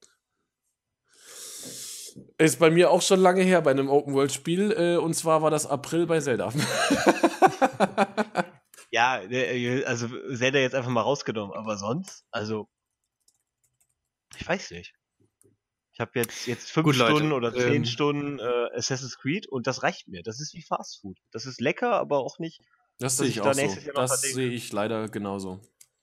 Ist bei mir auch schon lange her bei einem Open-World-Spiel. Äh, und zwar war das April bei Zelda. Ja, äh, also Zelda jetzt einfach mal rausgenommen, aber sonst, also, ich weiß nicht. Ich habe jetzt, jetzt fünf Gut, Leute, Stunden oder zehn ähm, Stunden äh, Assassin's Creed und das reicht mir. Das ist wie Fast Food. Das ist lecker, aber auch nicht. Das Dass sehe ich ich da auch so. nächstes Jahr noch Das dran denke. sehe ich leider genauso.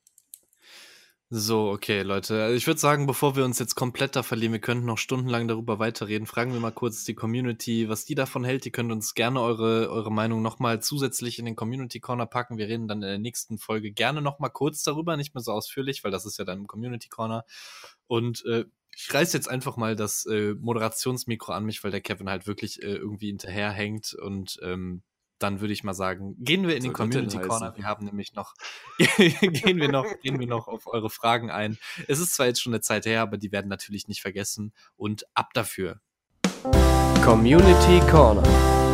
So, okay, Leute. Also ich würde sagen, bevor wir uns jetzt komplett da verlieren, wir könnten noch stundenlang darüber weiterreden. Fragen wir mal kurz die Community, was die davon hält. Ihr könnt uns gerne eure, eure Meinung nochmal zusätzlich in den Community Corner packen. Wir reden dann in der nächsten Folge gerne nochmal kurz darüber, nicht mehr so ausführlich, weil das ist ja dann im Community Corner. Und äh, ich reiß jetzt einfach mal das äh, Moderationsmikro an mich, weil der Kevin halt wirklich äh, irgendwie hinterherhängt und ähm, dann würde ich mal sagen, gehen wir in den Soll das denn Community Corner. heißen? Wir haben nämlich noch, gehen wir noch, gehen wir noch auf eure Fragen ein. Es ist zwar jetzt schon eine Zeit her, aber die werden natürlich nicht vergessen. Und ab dafür. Community Corner.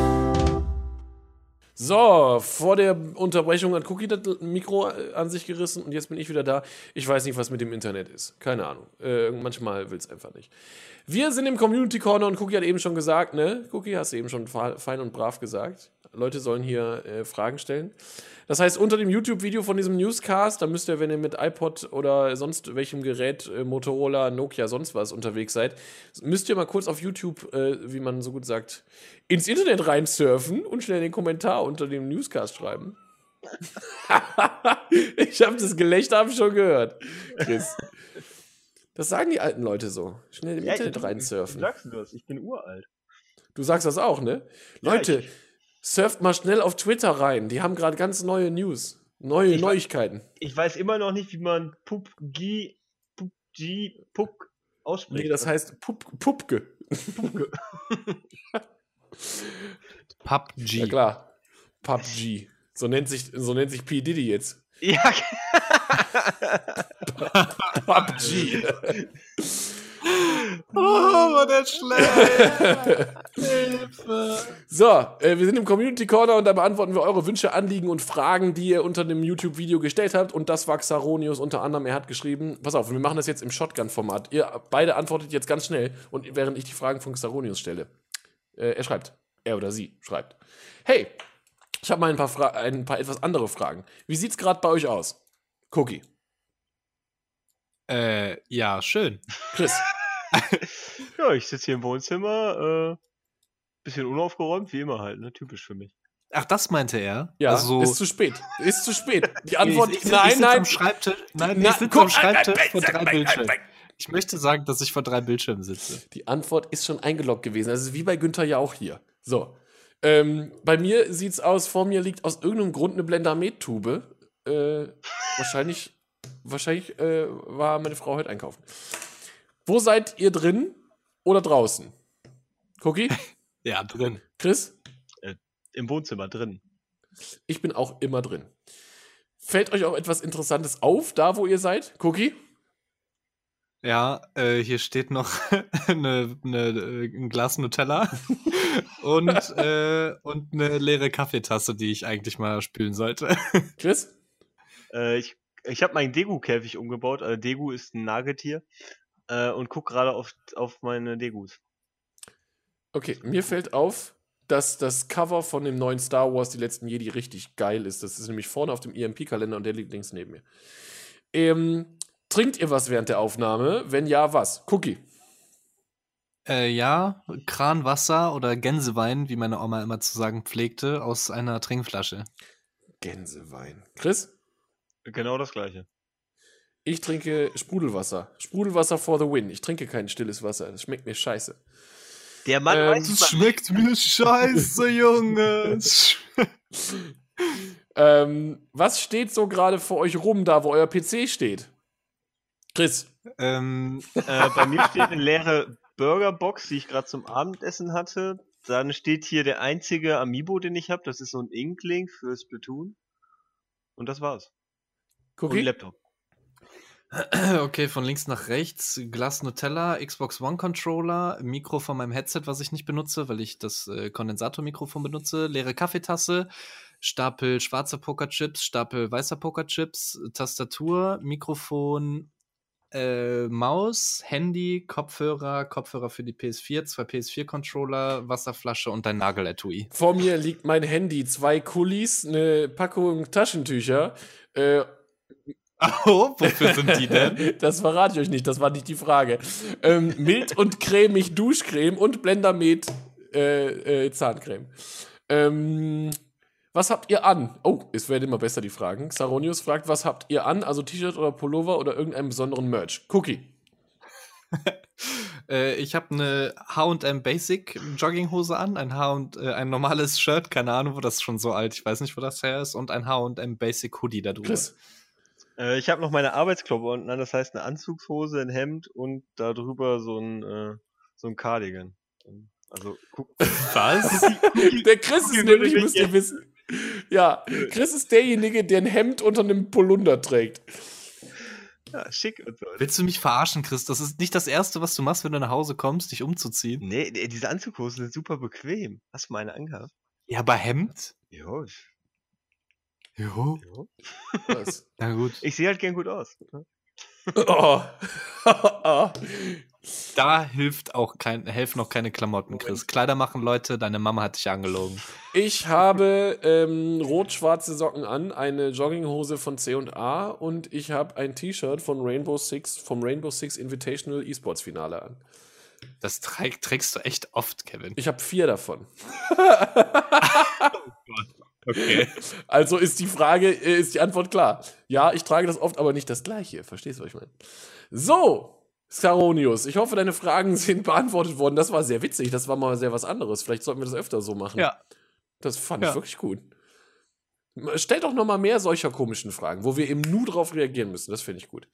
So, vor der Unterbrechung hat Cookie das Mikro an sich gerissen und jetzt bin ich wieder da. Ich weiß nicht, was mit dem Internet ist. Keine Ahnung. Äh, manchmal will es einfach nicht. Wir sind im Community Corner und Cookie hat eben schon gesagt, ne? Cookie, hast du eben schon fein und brav gesagt. Leute sollen hier äh, Fragen stellen. Das heißt, unter dem YouTube-Video von diesem Newscast, da müsst ihr, wenn ihr mit iPod oder sonst welchem Gerät, äh, Motorola, Nokia, sonst was unterwegs seid, müsst ihr mal kurz auf YouTube, äh, wie man so gut sagt, ins Internet reinsurfen und schnell den Kommentar unter dem Newscast schreiben. Ich habe das Gelächter hab ich schon gehört, Chris. Das sagen die alten Leute so. Schnell im Ja, Internet ich- reinsurfen. Sagst du das? Ich bin uralt. Du sagst das auch, ne? Ja, Leute, ich- surft mal schnell auf Twitter rein. Die haben gerade ganz neue News. Neue Ich- Neuigkeiten. Ich weiß immer noch nicht, wie man P U B G, P U B G, Puck ausspricht. Nee, das heißt Pup Pupke. P U B G. Ja klar. P U B G. So nennt sich, so nennt sich P. Diddy jetzt. Ja, P U B G. Oh, war der schlecht. Hilfe. So, äh, wir sind im Community Corner und da beantworten wir eure Wünsche, Anliegen und Fragen, die ihr unter dem YouTube-Video gestellt habt. Und das war Xaronius unter anderem. Er hat geschrieben, pass auf, wir machen das jetzt im Shotgun-Format. Ihr beide antwortet jetzt ganz schnell, und während ich die Fragen von Xaronius stelle. Äh, er schreibt, er oder sie schreibt. Hey, ich habe mal ein paar, Fra- ein paar etwas andere Fragen. Wie sieht's gerade bei euch aus? Cookie. Äh, ja, schön. Chris. ja, ich sitze hier im Wohnzimmer, äh, bisschen unaufgeräumt, wie immer halt, ne? Typisch für mich. Ach, das meinte er? Ja, also, ist zu spät. Ist zu spät. Die Antwort ich, ich, ist nein, ich sitz nein. Am Schreibtisch, nein, Na, ich sitze guck, am Schreibtisch nein, vor nein, drei nein, nein, Bildschirmen. nein. Ich möchte sagen, dass ich vor drei Bildschirmen sitze. Die Antwort ist schon eingeloggt gewesen. Also wie bei Günther ja auch hier. So. Ähm, bei mir sieht's aus, vor mir liegt aus irgendeinem Grund eine Blendamet-Tube. Äh, wahrscheinlich wahrscheinlich äh, war meine Frau heute einkaufen. Wo seid ihr drin oder draußen? Cookie? Ja, drin. Chris? Im Wohnzimmer drin. Ich bin auch immer drin. Fällt euch auch etwas Interessantes auf, da wo ihr seid? Cookie? Ja, äh, hier steht noch eine, eine, äh, ein Glas Nutella und, äh, und eine leere Kaffeetasse, die ich eigentlich mal spülen sollte. Chris? Äh, ich ich habe meinen Degu-Käfig umgebaut. Also Degu ist ein Nagetier. Äh, und guck gerade auf, auf meine Degus. Okay, mir fällt auf, dass das Cover von dem neuen Star Wars Die letzten Jedi richtig geil ist. Das ist nämlich vorne auf dem E M P-Kalender und der liegt links neben mir. Ähm, trinkt ihr was während der Aufnahme? Wenn ja, was? Cookie. Äh, ja, Kranwasser oder Gänsewein, wie meine Oma immer zu sagen pflegte, aus einer Trinkflasche. Gänsewein. Chris? Genau das gleiche. Ich trinke Sprudelwasser. Sprudelwasser for the win. Ich trinke kein stilles Wasser. Das schmeckt mir scheiße. Der Mann Ähm, weiß, Das schmeckt mir scheiße, Junge. Ähm, was steht so gerade vor euch rum, da wo euer P C steht? Chris. Ähm, Äh, bei mir steht eine leere Burgerbox, die ich gerade zum Abendessen hatte. Dann steht hier der einzige Amiibo, den ich habe. Das ist so ein Inkling für Splatoon. Und das war's. Und Cookie? Laptop. okay, von links nach rechts. Glas Nutella, Xbox One Controller, Mikro von meinem Headset, was ich nicht benutze, weil ich das äh, Kondensatormikrofon benutze, leere Kaffeetasse, Stapel schwarzer Pokerchips, Stapel weißer Pokerchips, Tastatur, Mikrofon, äh, Maus, Handy, Kopfhörer, Kopfhörer für die P S vier, zwei P S vier Controller, Wasserflasche und ein Nageletui. Vor mir liegt mein Handy, zwei Kulis, eine Packung Taschentücher. Äh, Oh, wofür sind die denn? das verrate ich euch nicht, das war nicht die Frage. Ähm, mild und cremig Duschcreme und Blendermed äh, äh, Zahncreme. Ähm, was habt ihr an? Oh, es werden immer besser die Fragen. Xaronius fragt, was habt ihr an? Also T-Shirt oder Pullover oder irgendeinen besonderen Merch? Cookie. äh, ich habe eine H und M Basic Jogginghose an, ein H und äh, ein normales Shirt, keine Ahnung, wo das ist schon so alt, ich weiß nicht, wo das her ist, und ein H und M Basic Hoodie da drüber. Chris. Äh, ich habe noch meine Arbeitsklamotten an, das heißt eine Anzugshose, ein Hemd und darüber so ein, äh, so ein Cardigan. Also, guck. Was? Der Chris ist nämlich, müsst ihr wissen. Ja, Chris ist derjenige, der ein Hemd unter einem Polunder trägt. Ja, schick und so. Willst du mich verarschen, Chris? Das ist nicht das Erste, was du machst, wenn du nach Hause kommst, dich umzuziehen. Nee, die- diese Anzughosen sind super bequem. Hast du meine angehabt? Ja, aber Hemd? Ja, ich, Jo. ja. Was? Na gut. Ich sehe halt gern gut aus. Oh. Oh. Da hilft auch kein, helfen auch keine Klamotten, Chris. Kleider machen Leute, deine Mama hat dich angelogen. Ich habe ähm, rot-schwarze Socken an, eine Jogginghose von C und A und ich habe ein T-Shirt von Rainbow Six, vom Rainbow Six Invitational E-Sports Finale an. Das träg, trägst du echt oft, Kevin. Ich habe vier davon. Okay. Also ist die Frage, äh, ist die Antwort klar. Ja, ich trage das oft, aber nicht das Gleiche. Verstehst du, was ich meine? So, Xaronius, ich hoffe, deine Fragen sind beantwortet worden. Das war sehr witzig, das war mal sehr was anderes. Vielleicht sollten wir das öfter so machen. Ja. Das fand Ja. ich wirklich gut. Stellt doch noch mal mehr solcher komischen Fragen, wo wir im Nu drauf reagieren müssen. Das finde ich gut.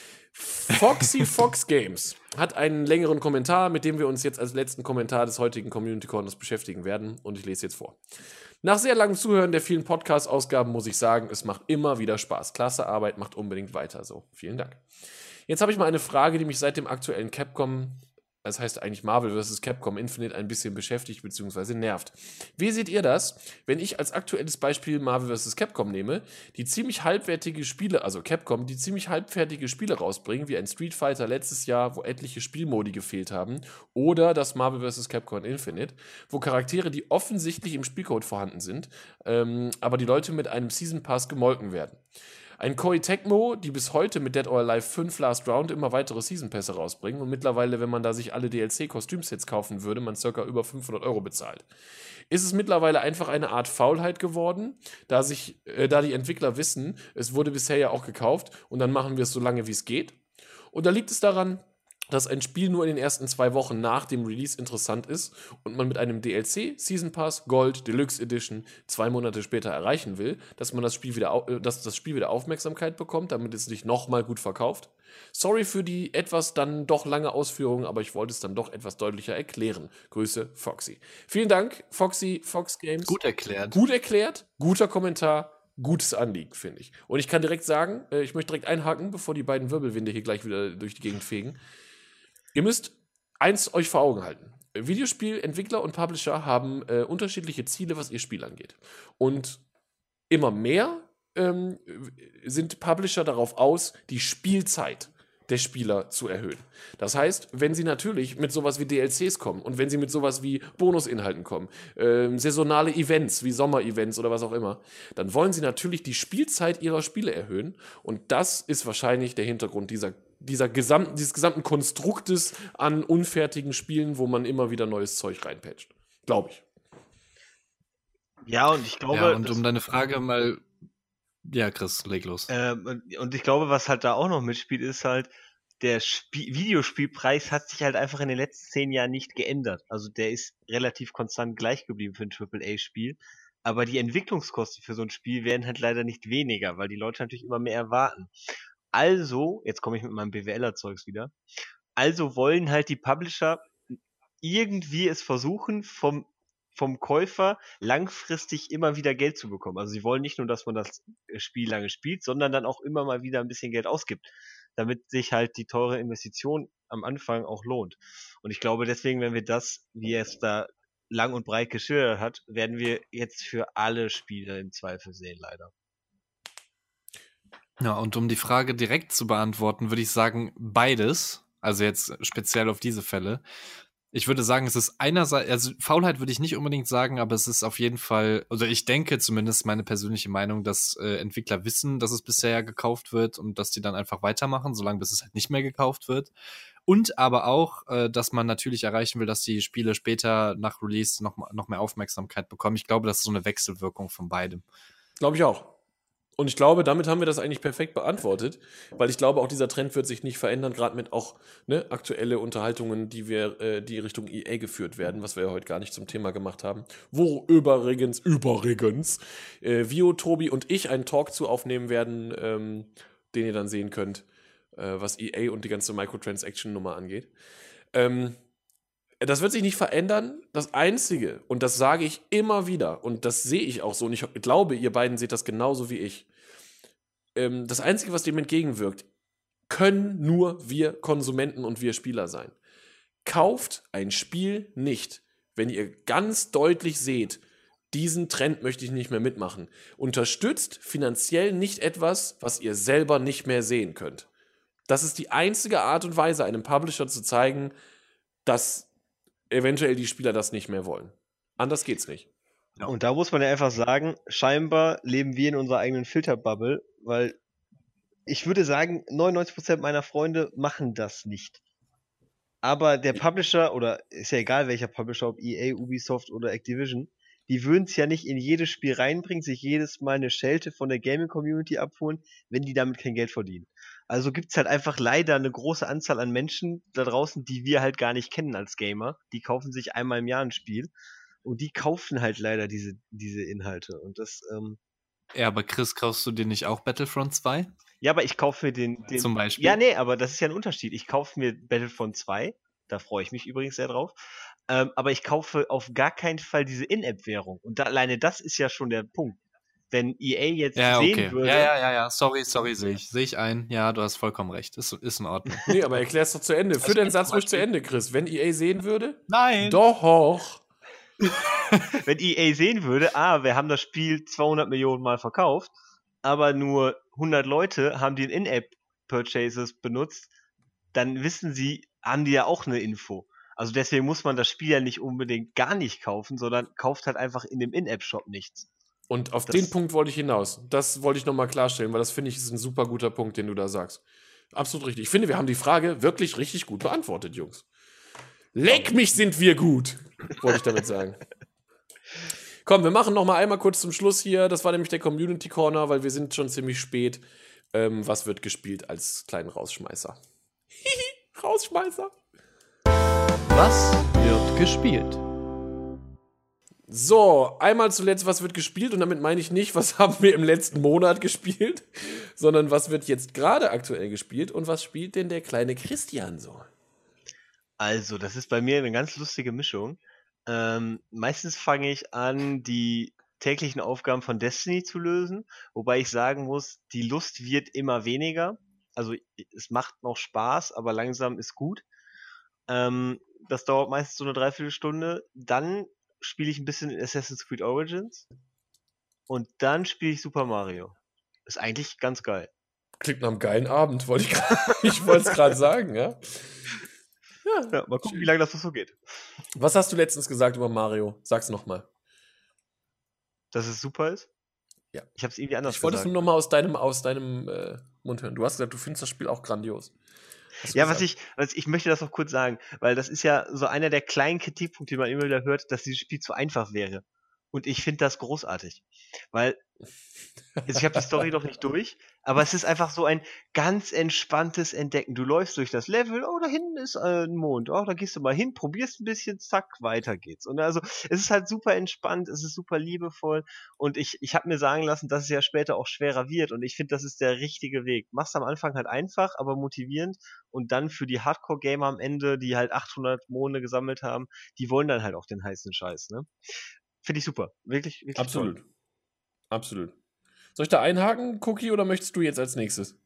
Foxy Fox Games hat einen längeren Kommentar, mit dem wir uns jetzt als letzten Kommentar des heutigen Community Corners beschäftigen werden. Und ich lese jetzt vor. Nach sehr langem Zuhören der vielen Podcast-Ausgaben muss ich sagen, es macht immer wieder Spaß. Klasse Arbeit, macht unbedingt weiter so. Vielen Dank. Jetzt habe ich mal eine Frage, die mich seit dem aktuellen Capcom, das heißt eigentlich Marvel versus. Capcom Infinite, ein bisschen beschäftigt bzw. nervt. Wie seht ihr das, wenn ich als aktuelles Beispiel Marvel versus. Capcom nehme, die ziemlich halbwertige Spiele, also Capcom, die ziemlich halbfertige Spiele rausbringen, wie ein Street Fighter letztes Jahr, wo etliche Spielmodi gefehlt haben, oder das Marvel versus. Capcom Infinite, wo Charaktere, die offensichtlich im Spielcode vorhanden sind, ähm, aber die Leute mit einem Season Pass gemolken werden. Ein Koei Tecmo, die bis heute mit Dead or Alive fünf Last Round immer weitere Season-Pässe rausbringen und mittlerweile, wenn man da sich alle D L C-Kostümsets kaufen würde, man circa über fünfhundert Euro bezahlt. Ist es mittlerweile einfach eine Art Faulheit geworden, da, sich, äh, da die Entwickler wissen, es wurde bisher ja auch gekauft und dann machen wir es so lange, wie es geht? Oder liegt es daran, dass ein Spiel nur in den ersten zwei Wochen nach dem Release interessant ist und man mit einem D L C, Season Pass, Gold, Deluxe Edition zwei Monate später erreichen will, dass man das Spiel wieder, au- äh, dass das Spiel wieder Aufmerksamkeit bekommt, damit es sich nochmal gut verkauft? Sorry für die etwas dann doch lange Ausführungen, aber ich wollte es dann doch etwas deutlicher erklären. Grüße, Foxy. Vielen Dank, Foxy, Fox Games. Gut erklärt. Gut erklärt, guter Kommentar, gutes Anliegen, finde ich. Und ich kann direkt sagen, äh, ich möchte direkt einhaken, bevor die beiden Wirbelwinde hier gleich wieder durch die Gegend fegen. Ihr müsst eins euch vor Augen halten. Videospielentwickler und Publisher haben äh, unterschiedliche Ziele, was ihr Spiel angeht. Und immer mehr ähm, sind Publisher darauf aus, die Spielzeit der Spieler zu erhöhen. Das heißt, wenn sie natürlich mit sowas wie D L Cs kommen und wenn sie mit sowas wie Bonusinhalten kommen, ähm, saisonale Events wie Sommer-Events oder was auch immer, dann wollen sie natürlich die Spielzeit ihrer Spiele erhöhen und das ist wahrscheinlich der Hintergrund dieser, dieser gesamten, dieses gesamten Konstruktes an unfertigen Spielen, wo man immer wieder neues Zeug reinpatcht. Glaube ich. Ja, und ich glaube. Ja, und das- um deine Frage mal. Ja, Chris, leg los. Ähm, und, und ich glaube, was halt da auch noch mitspielt, ist halt, der Spie- Videospielpreis hat sich halt einfach in den letzten zehn Jahren nicht geändert. Also der ist relativ konstant gleich geblieben für ein Triple A Spiel. Aber die Entwicklungskosten für so ein Spiel werden halt leider nicht weniger, weil die Leute natürlich immer mehr erwarten. Also, jetzt komme ich mit meinem B W L-Zeugs wieder, also wollen halt die Publisher irgendwie es versuchen, vom, vom Käufer langfristig immer wieder Geld zu bekommen. Also sie wollen nicht nur, dass man das Spiel lange spielt, sondern dann auch immer mal wieder ein bisschen Geld ausgibt, damit sich halt die teure Investition am Anfang auch lohnt. Und ich glaube deswegen, wenn wir das, wie es da lang und breit geschildert hat, werden wir jetzt für alle Spiele im Zweifel sehen, leider. Ja, und um die Frage direkt zu beantworten, würde ich sagen, beides. Also jetzt speziell auf diese Fälle. Ich würde sagen, es ist einerseits, also Faulheit würde ich nicht unbedingt sagen, aber es ist auf jeden Fall, also ich denke zumindest meine persönliche Meinung, dass äh, Entwickler wissen, dass es bisher ja gekauft wird und dass die dann einfach weitermachen, solange bis es halt nicht mehr gekauft wird. Und aber auch, äh, dass man natürlich erreichen will, dass die Spiele später nach Release noch, noch mehr Aufmerksamkeit bekommen. Ich glaube, das ist so eine Wechselwirkung von beidem. Glaube ich auch. Und ich glaube, damit haben wir das eigentlich perfekt beantwortet, weil ich glaube, auch dieser Trend wird sich nicht verändern, gerade mit auch ne, aktuelle Unterhaltungen, die wir, äh, die Richtung E A geführt werden, was wir ja heute gar nicht zum Thema gemacht haben. Wo übrigens, übrigens, äh, Vio, Tobi und ich einen Talk zu aufnehmen werden, ähm, den ihr dann sehen könnt, äh, was E A und die ganze Microtransaction-Nummer angeht. Ähm, Das wird sich nicht verändern. Das Einzige, und das sage ich immer wieder, und das sehe ich auch so, und ich glaube, ihr beiden seht das genauso wie ich. Ähm, das Einzige, was dem entgegenwirkt, können nur wir Konsumenten und wir Spieler sein. Kauft ein Spiel nicht, wenn ihr ganz deutlich seht, diesen Trend möchte ich nicht mehr mitmachen. Unterstützt finanziell nicht etwas, was ihr selber nicht mehr sehen könnt. Das ist die einzige Art und Weise, einem Publisher zu zeigen, dass eventuell die Spieler das nicht mehr wollen. Anders geht's nicht. Ja. Und da muss man ja einfach sagen, scheinbar leben wir in unserer eigenen Filterbubble, weil ich würde sagen, neunundneunzig Prozent meiner Freunde machen das nicht. Aber der Publisher, oder ist ja egal welcher Publisher, ob E A, Ubisoft oder Activision, die würden es ja nicht in jedes Spiel reinbringen, sich jedes Mal eine Schelte von der Gaming-Community abholen, wenn die damit kein Geld verdienen. Also gibt es halt einfach leider eine große Anzahl an Menschen da draußen, die wir halt gar nicht kennen als Gamer. Die kaufen sich einmal im Jahr ein Spiel und die kaufen halt leider diese, diese Inhalte. Und das, ähm Ja, aber Chris, kaufst du dir nicht auch Battlefront zwei? Ja, aber ich kaufe mir den, den... Zum Beispiel? Ja, nee, aber das ist ja ein Unterschied. Ich kaufe mir Battlefront zwei, da freue ich mich übrigens sehr drauf. Ähm, aber ich kaufe auf gar keinen Fall diese In-App-Währung. Und da, alleine das ist ja schon der Punkt. Wenn E A jetzt ja, sehen okay. würde... Ja, ja, ja, ja, sorry, sorry, sehe ich. Sehe ich ein. Ja, du hast vollkommen recht. Ist, ist in Ordnung. Nee, aber erklär's doch zu Ende. Führ den Satz ruhig zu Ende, Chris. Wenn E A sehen würde? Nein! Doch! Wenn E A sehen würde, ah, wir haben das Spiel zweihundert Millionen Mal verkauft, aber nur hundert Leute haben die In-App-Purchases benutzt, dann wissen sie, haben die ja auch eine Info. Also deswegen muss man das Spiel ja nicht unbedingt gar nicht kaufen, sondern kauft halt einfach in dem In-App-Shop nichts. Und auf Das- den Punkt wollte ich hinaus. Das wollte ich nochmal klarstellen, weil das finde ich ist ein super guter Punkt, den du da sagst. Absolut richtig. Ich finde, wir haben die Frage wirklich richtig gut beantwortet, Jungs. Leck mich, sind wir gut, wollte ich damit sagen. Komm, wir machen noch mal einmal kurz zum Schluss hier. Das war nämlich der Community Corner, weil wir sind schon ziemlich spät. Ähm, was wird gespielt als kleinen Rausschmeißer? Rausschmeißer. Was wird gespielt? So, einmal zuletzt, was wird gespielt? Und damit meine ich nicht, was haben wir im letzten Monat gespielt, sondern was wird jetzt gerade aktuell gespielt und was spielt denn der kleine Christian so? Also, das ist bei mir eine ganz lustige Mischung. Ähm, meistens fange ich an, die täglichen Aufgaben von Destiny zu lösen, wobei ich sagen muss, die Lust wird immer weniger. Also es macht noch Spaß, aber langsam ist gut. Ähm, das dauert meistens so eine Dreiviertelstunde. Dann spiele ich ein bisschen Assassin's Creed Origins und dann spiele ich Super Mario. Ist eigentlich ganz geil. Klingt nach einem geilen Abend, wollte ich gerade ich wollte es gerade sagen, ja? Ja, mal gucken, wie lange das noch so geht. Was hast du letztens gesagt über Mario? Sag's nochmal. Dass es super ist? Ja. Ich habe es irgendwie anders Ich wollte es gesagt. nur nochmal aus deinem, aus deinem äh, Mund hören. Du hast gesagt, du findest das Spiel auch grandios. Hast du Ja, gesagt. was ich, was ich möchte das noch kurz sagen, weil das ist ja so einer der kleinen Kritikpunkte, die man immer wieder hört, dass dieses Spiel zu einfach wäre. Und ich finde das großartig. Weil, also ich habe die Story noch nicht durch, aber es ist einfach so ein ganz entspanntes Entdecken. Du läufst durch das Level, oh, da hinten ist äh, ein Mond, oh, da gehst du mal hin, probierst ein bisschen, zack, weiter geht's. Und also, es ist halt super entspannt, es ist super liebevoll und ich, ich habe mir sagen lassen, dass es ja später auch schwerer wird und ich finde, das ist der richtige Weg. Mach's am Anfang halt einfach, aber motivierend und dann für die Hardcore-Gamer am Ende, die halt achthundert Monde gesammelt haben, die wollen dann halt auch den heißen Scheiß, ne? Finde ich super. Wirklich, wirklich Absolut. toll. Absolut. Soll ich da einhaken, Cookie, oder möchtest du jetzt als nächstes?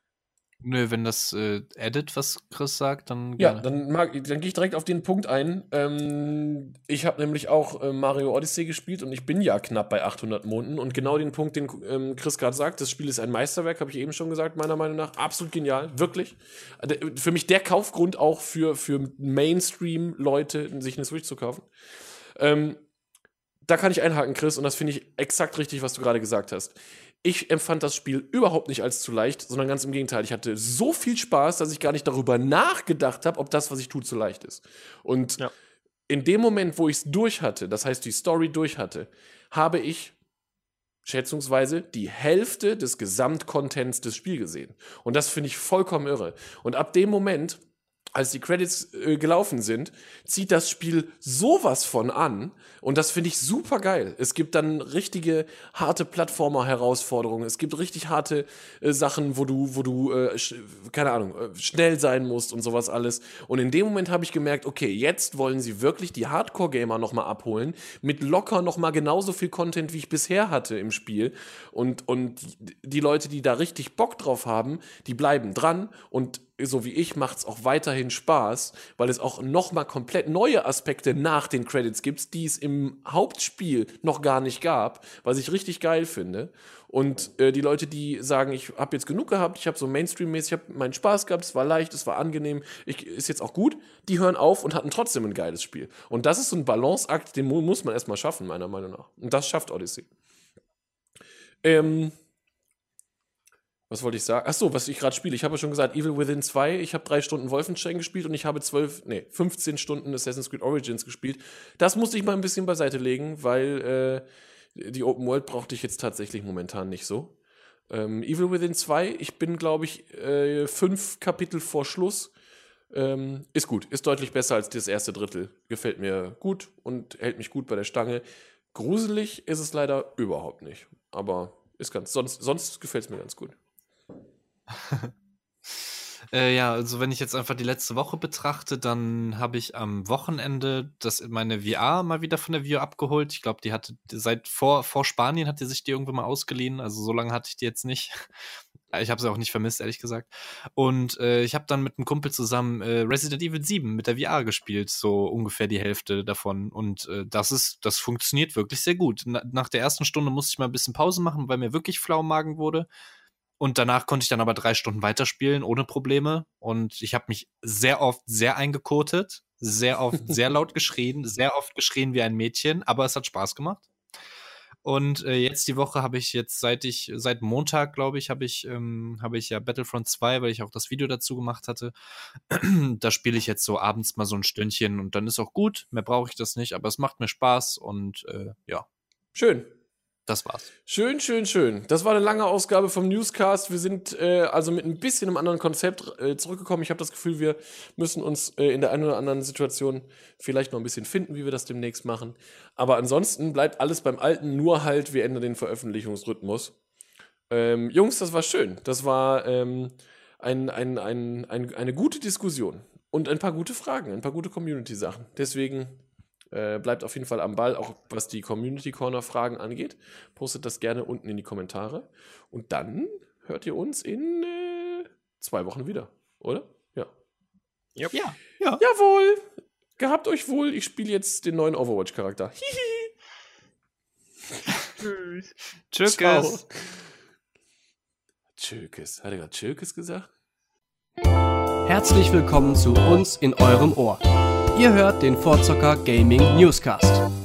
Nö, wenn das äh, Edit, was Chris sagt, dann Ja, gerne. dann, mag, dann gehe ich direkt auf den Punkt ein. Ähm, ich habe nämlich auch äh, Mario Odyssey gespielt und ich bin ja knapp bei achthundert Monden. Und genau den Punkt, den ähm, Chris gerade sagt, das Spiel ist ein Meisterwerk, habe ich eben schon gesagt, meiner Meinung nach. Absolut genial, wirklich. Äh, für mich der Kaufgrund auch für, für Mainstream-Leute, sich eine Switch zu kaufen. Ähm, Da kann ich einhaken, Chris, und das finde ich exakt richtig, was du gerade gesagt hast. Ich empfand das Spiel überhaupt nicht als zu leicht, sondern ganz im Gegenteil. Ich hatte so viel Spaß, dass ich gar nicht darüber nachgedacht habe, ob das, was ich tue, zu leicht ist. Und Ja. in dem Moment, wo ich es durch hatte, das heißt, die Story durch hatte, habe ich schätzungsweise die Hälfte des Gesamtcontents des Spiels gesehen. Und das finde ich vollkommen irre. Und ab dem Moment, als die Credits äh, gelaufen sind, zieht das Spiel sowas von an. Und das finde ich super geil. Es gibt dann richtige harte Plattformer-Herausforderungen. Es gibt richtig harte äh, Sachen, wo du, wo du, äh, sch- keine Ahnung, äh, schnell sein musst und sowas alles. Und in dem Moment habe ich gemerkt, okay, jetzt wollen sie wirklich die Hardcore-Gamer nochmal abholen. Mit locker nochmal genauso viel Content, wie ich bisher hatte im Spiel. Und, und die Leute, die da richtig Bock drauf haben, die bleiben dran. Und so wie ich, macht es auch weiterhin Spaß, weil es auch nochmal komplett neue Aspekte nach den Credits gibt, die es im Hauptspiel noch gar nicht gab, was ich richtig geil finde. Und äh, die Leute, die sagen, ich habe jetzt genug gehabt, ich habe so Mainstream-mäßig, ich habe meinen Spaß gehabt, es war leicht, es war angenehm, ich, ist jetzt auch gut, die hören auf und hatten trotzdem ein geiles Spiel. Und das ist so ein Balanceakt, den mu- muss man erstmal schaffen, meiner Meinung nach. Und das schafft Odyssey. Ähm... Was wollte ich sagen? Achso, was ich gerade spiele. Ich habe ja schon gesagt, Evil Within zwei. Ich habe drei Stunden Wolfenstein gespielt und ich habe zwölf, nee, fünfzehn Stunden Assassin's Creed Origins gespielt. Das musste ich mal ein bisschen beiseite legen, weil äh, die Open World brauchte ich jetzt tatsächlich momentan nicht so. Ähm, Evil Within zwei, ich bin, glaube ich, äh, fünf Kapitel vor Schluss. Ähm, ist gut, ist deutlich besser als das erste Drittel. Gefällt mir gut und hält mich gut bei der Stange. Gruselig ist es leider überhaupt nicht. Aber ist ganz, sonst, sonst gefällt es mir ganz gut. Äh, ja, also wenn ich jetzt einfach die letzte Woche betrachte, dann habe ich am Wochenende das meine V R mal wieder von der Vio abgeholt. Ich glaube, die hatte seit vor, vor Spanien hat die sich die irgendwann mal ausgeliehen. Also so lange hatte ich die jetzt nicht. Ich habe sie auch nicht vermisst, ehrlich gesagt. Und äh, ich habe dann mit einem Kumpel zusammen äh, Resident Evil sieben mit der V R gespielt, so ungefähr die Hälfte davon. Und äh, das ist, das funktioniert wirklich sehr gut. Na, nach der ersten Stunde musste ich mal ein bisschen Pause machen, weil mir wirklich flau im Magen wurde. Und danach konnte ich dann aber drei Stunden weiterspielen, ohne Probleme. Und ich habe mich sehr oft sehr eingekotet, sehr oft sehr laut geschrien, sehr oft geschrien wie ein Mädchen, aber es hat Spaß gemacht. Und äh, jetzt die Woche habe ich jetzt, seit ich, seit Montag, glaube ich, habe ich, ähm, habe ich ja Battlefront zwei, weil ich auch das Video dazu gemacht hatte. Da spiele ich jetzt so abends mal so ein Stündchen und dann ist auch gut. Mehr brauche ich das nicht, aber es macht mir Spaß und äh, ja. Schön. Das war's. Schön, schön, schön. Das war eine lange Ausgabe vom Newscast. Wir sind äh, also mit ein bisschen einem anderen Konzept äh, zurückgekommen. Ich habe das Gefühl, wir müssen uns äh, in der einen oder anderen Situation vielleicht noch ein bisschen finden, wie wir das demnächst machen. Aber ansonsten bleibt alles beim Alten, nur halt, wir ändern den Veröffentlichungsrhythmus. Ähm, Jungs, das war schön. Das war ähm, ein, ein, ein, ein, eine gute Diskussion und ein paar gute Fragen, ein paar gute Community-Sachen. Deswegen Äh, bleibt auf jeden Fall am Ball, auch was die Community Corner Fragen angeht. Postet das gerne unten in die Kommentare. Und dann hört ihr uns in äh, zwei Wochen wieder, oder? Ja. Yep. Ja, ja. Jawohl! Gehabt euch wohl, ich spiele jetzt den neuen Overwatch-Charakter. Hihi! Tschüss. Tschüss. Tschökes. Hat er gerade Tschökes gesagt? Herzlich willkommen zu uns in eurem Ohr. Ihr hört den Vorzocker Gaming Newscast.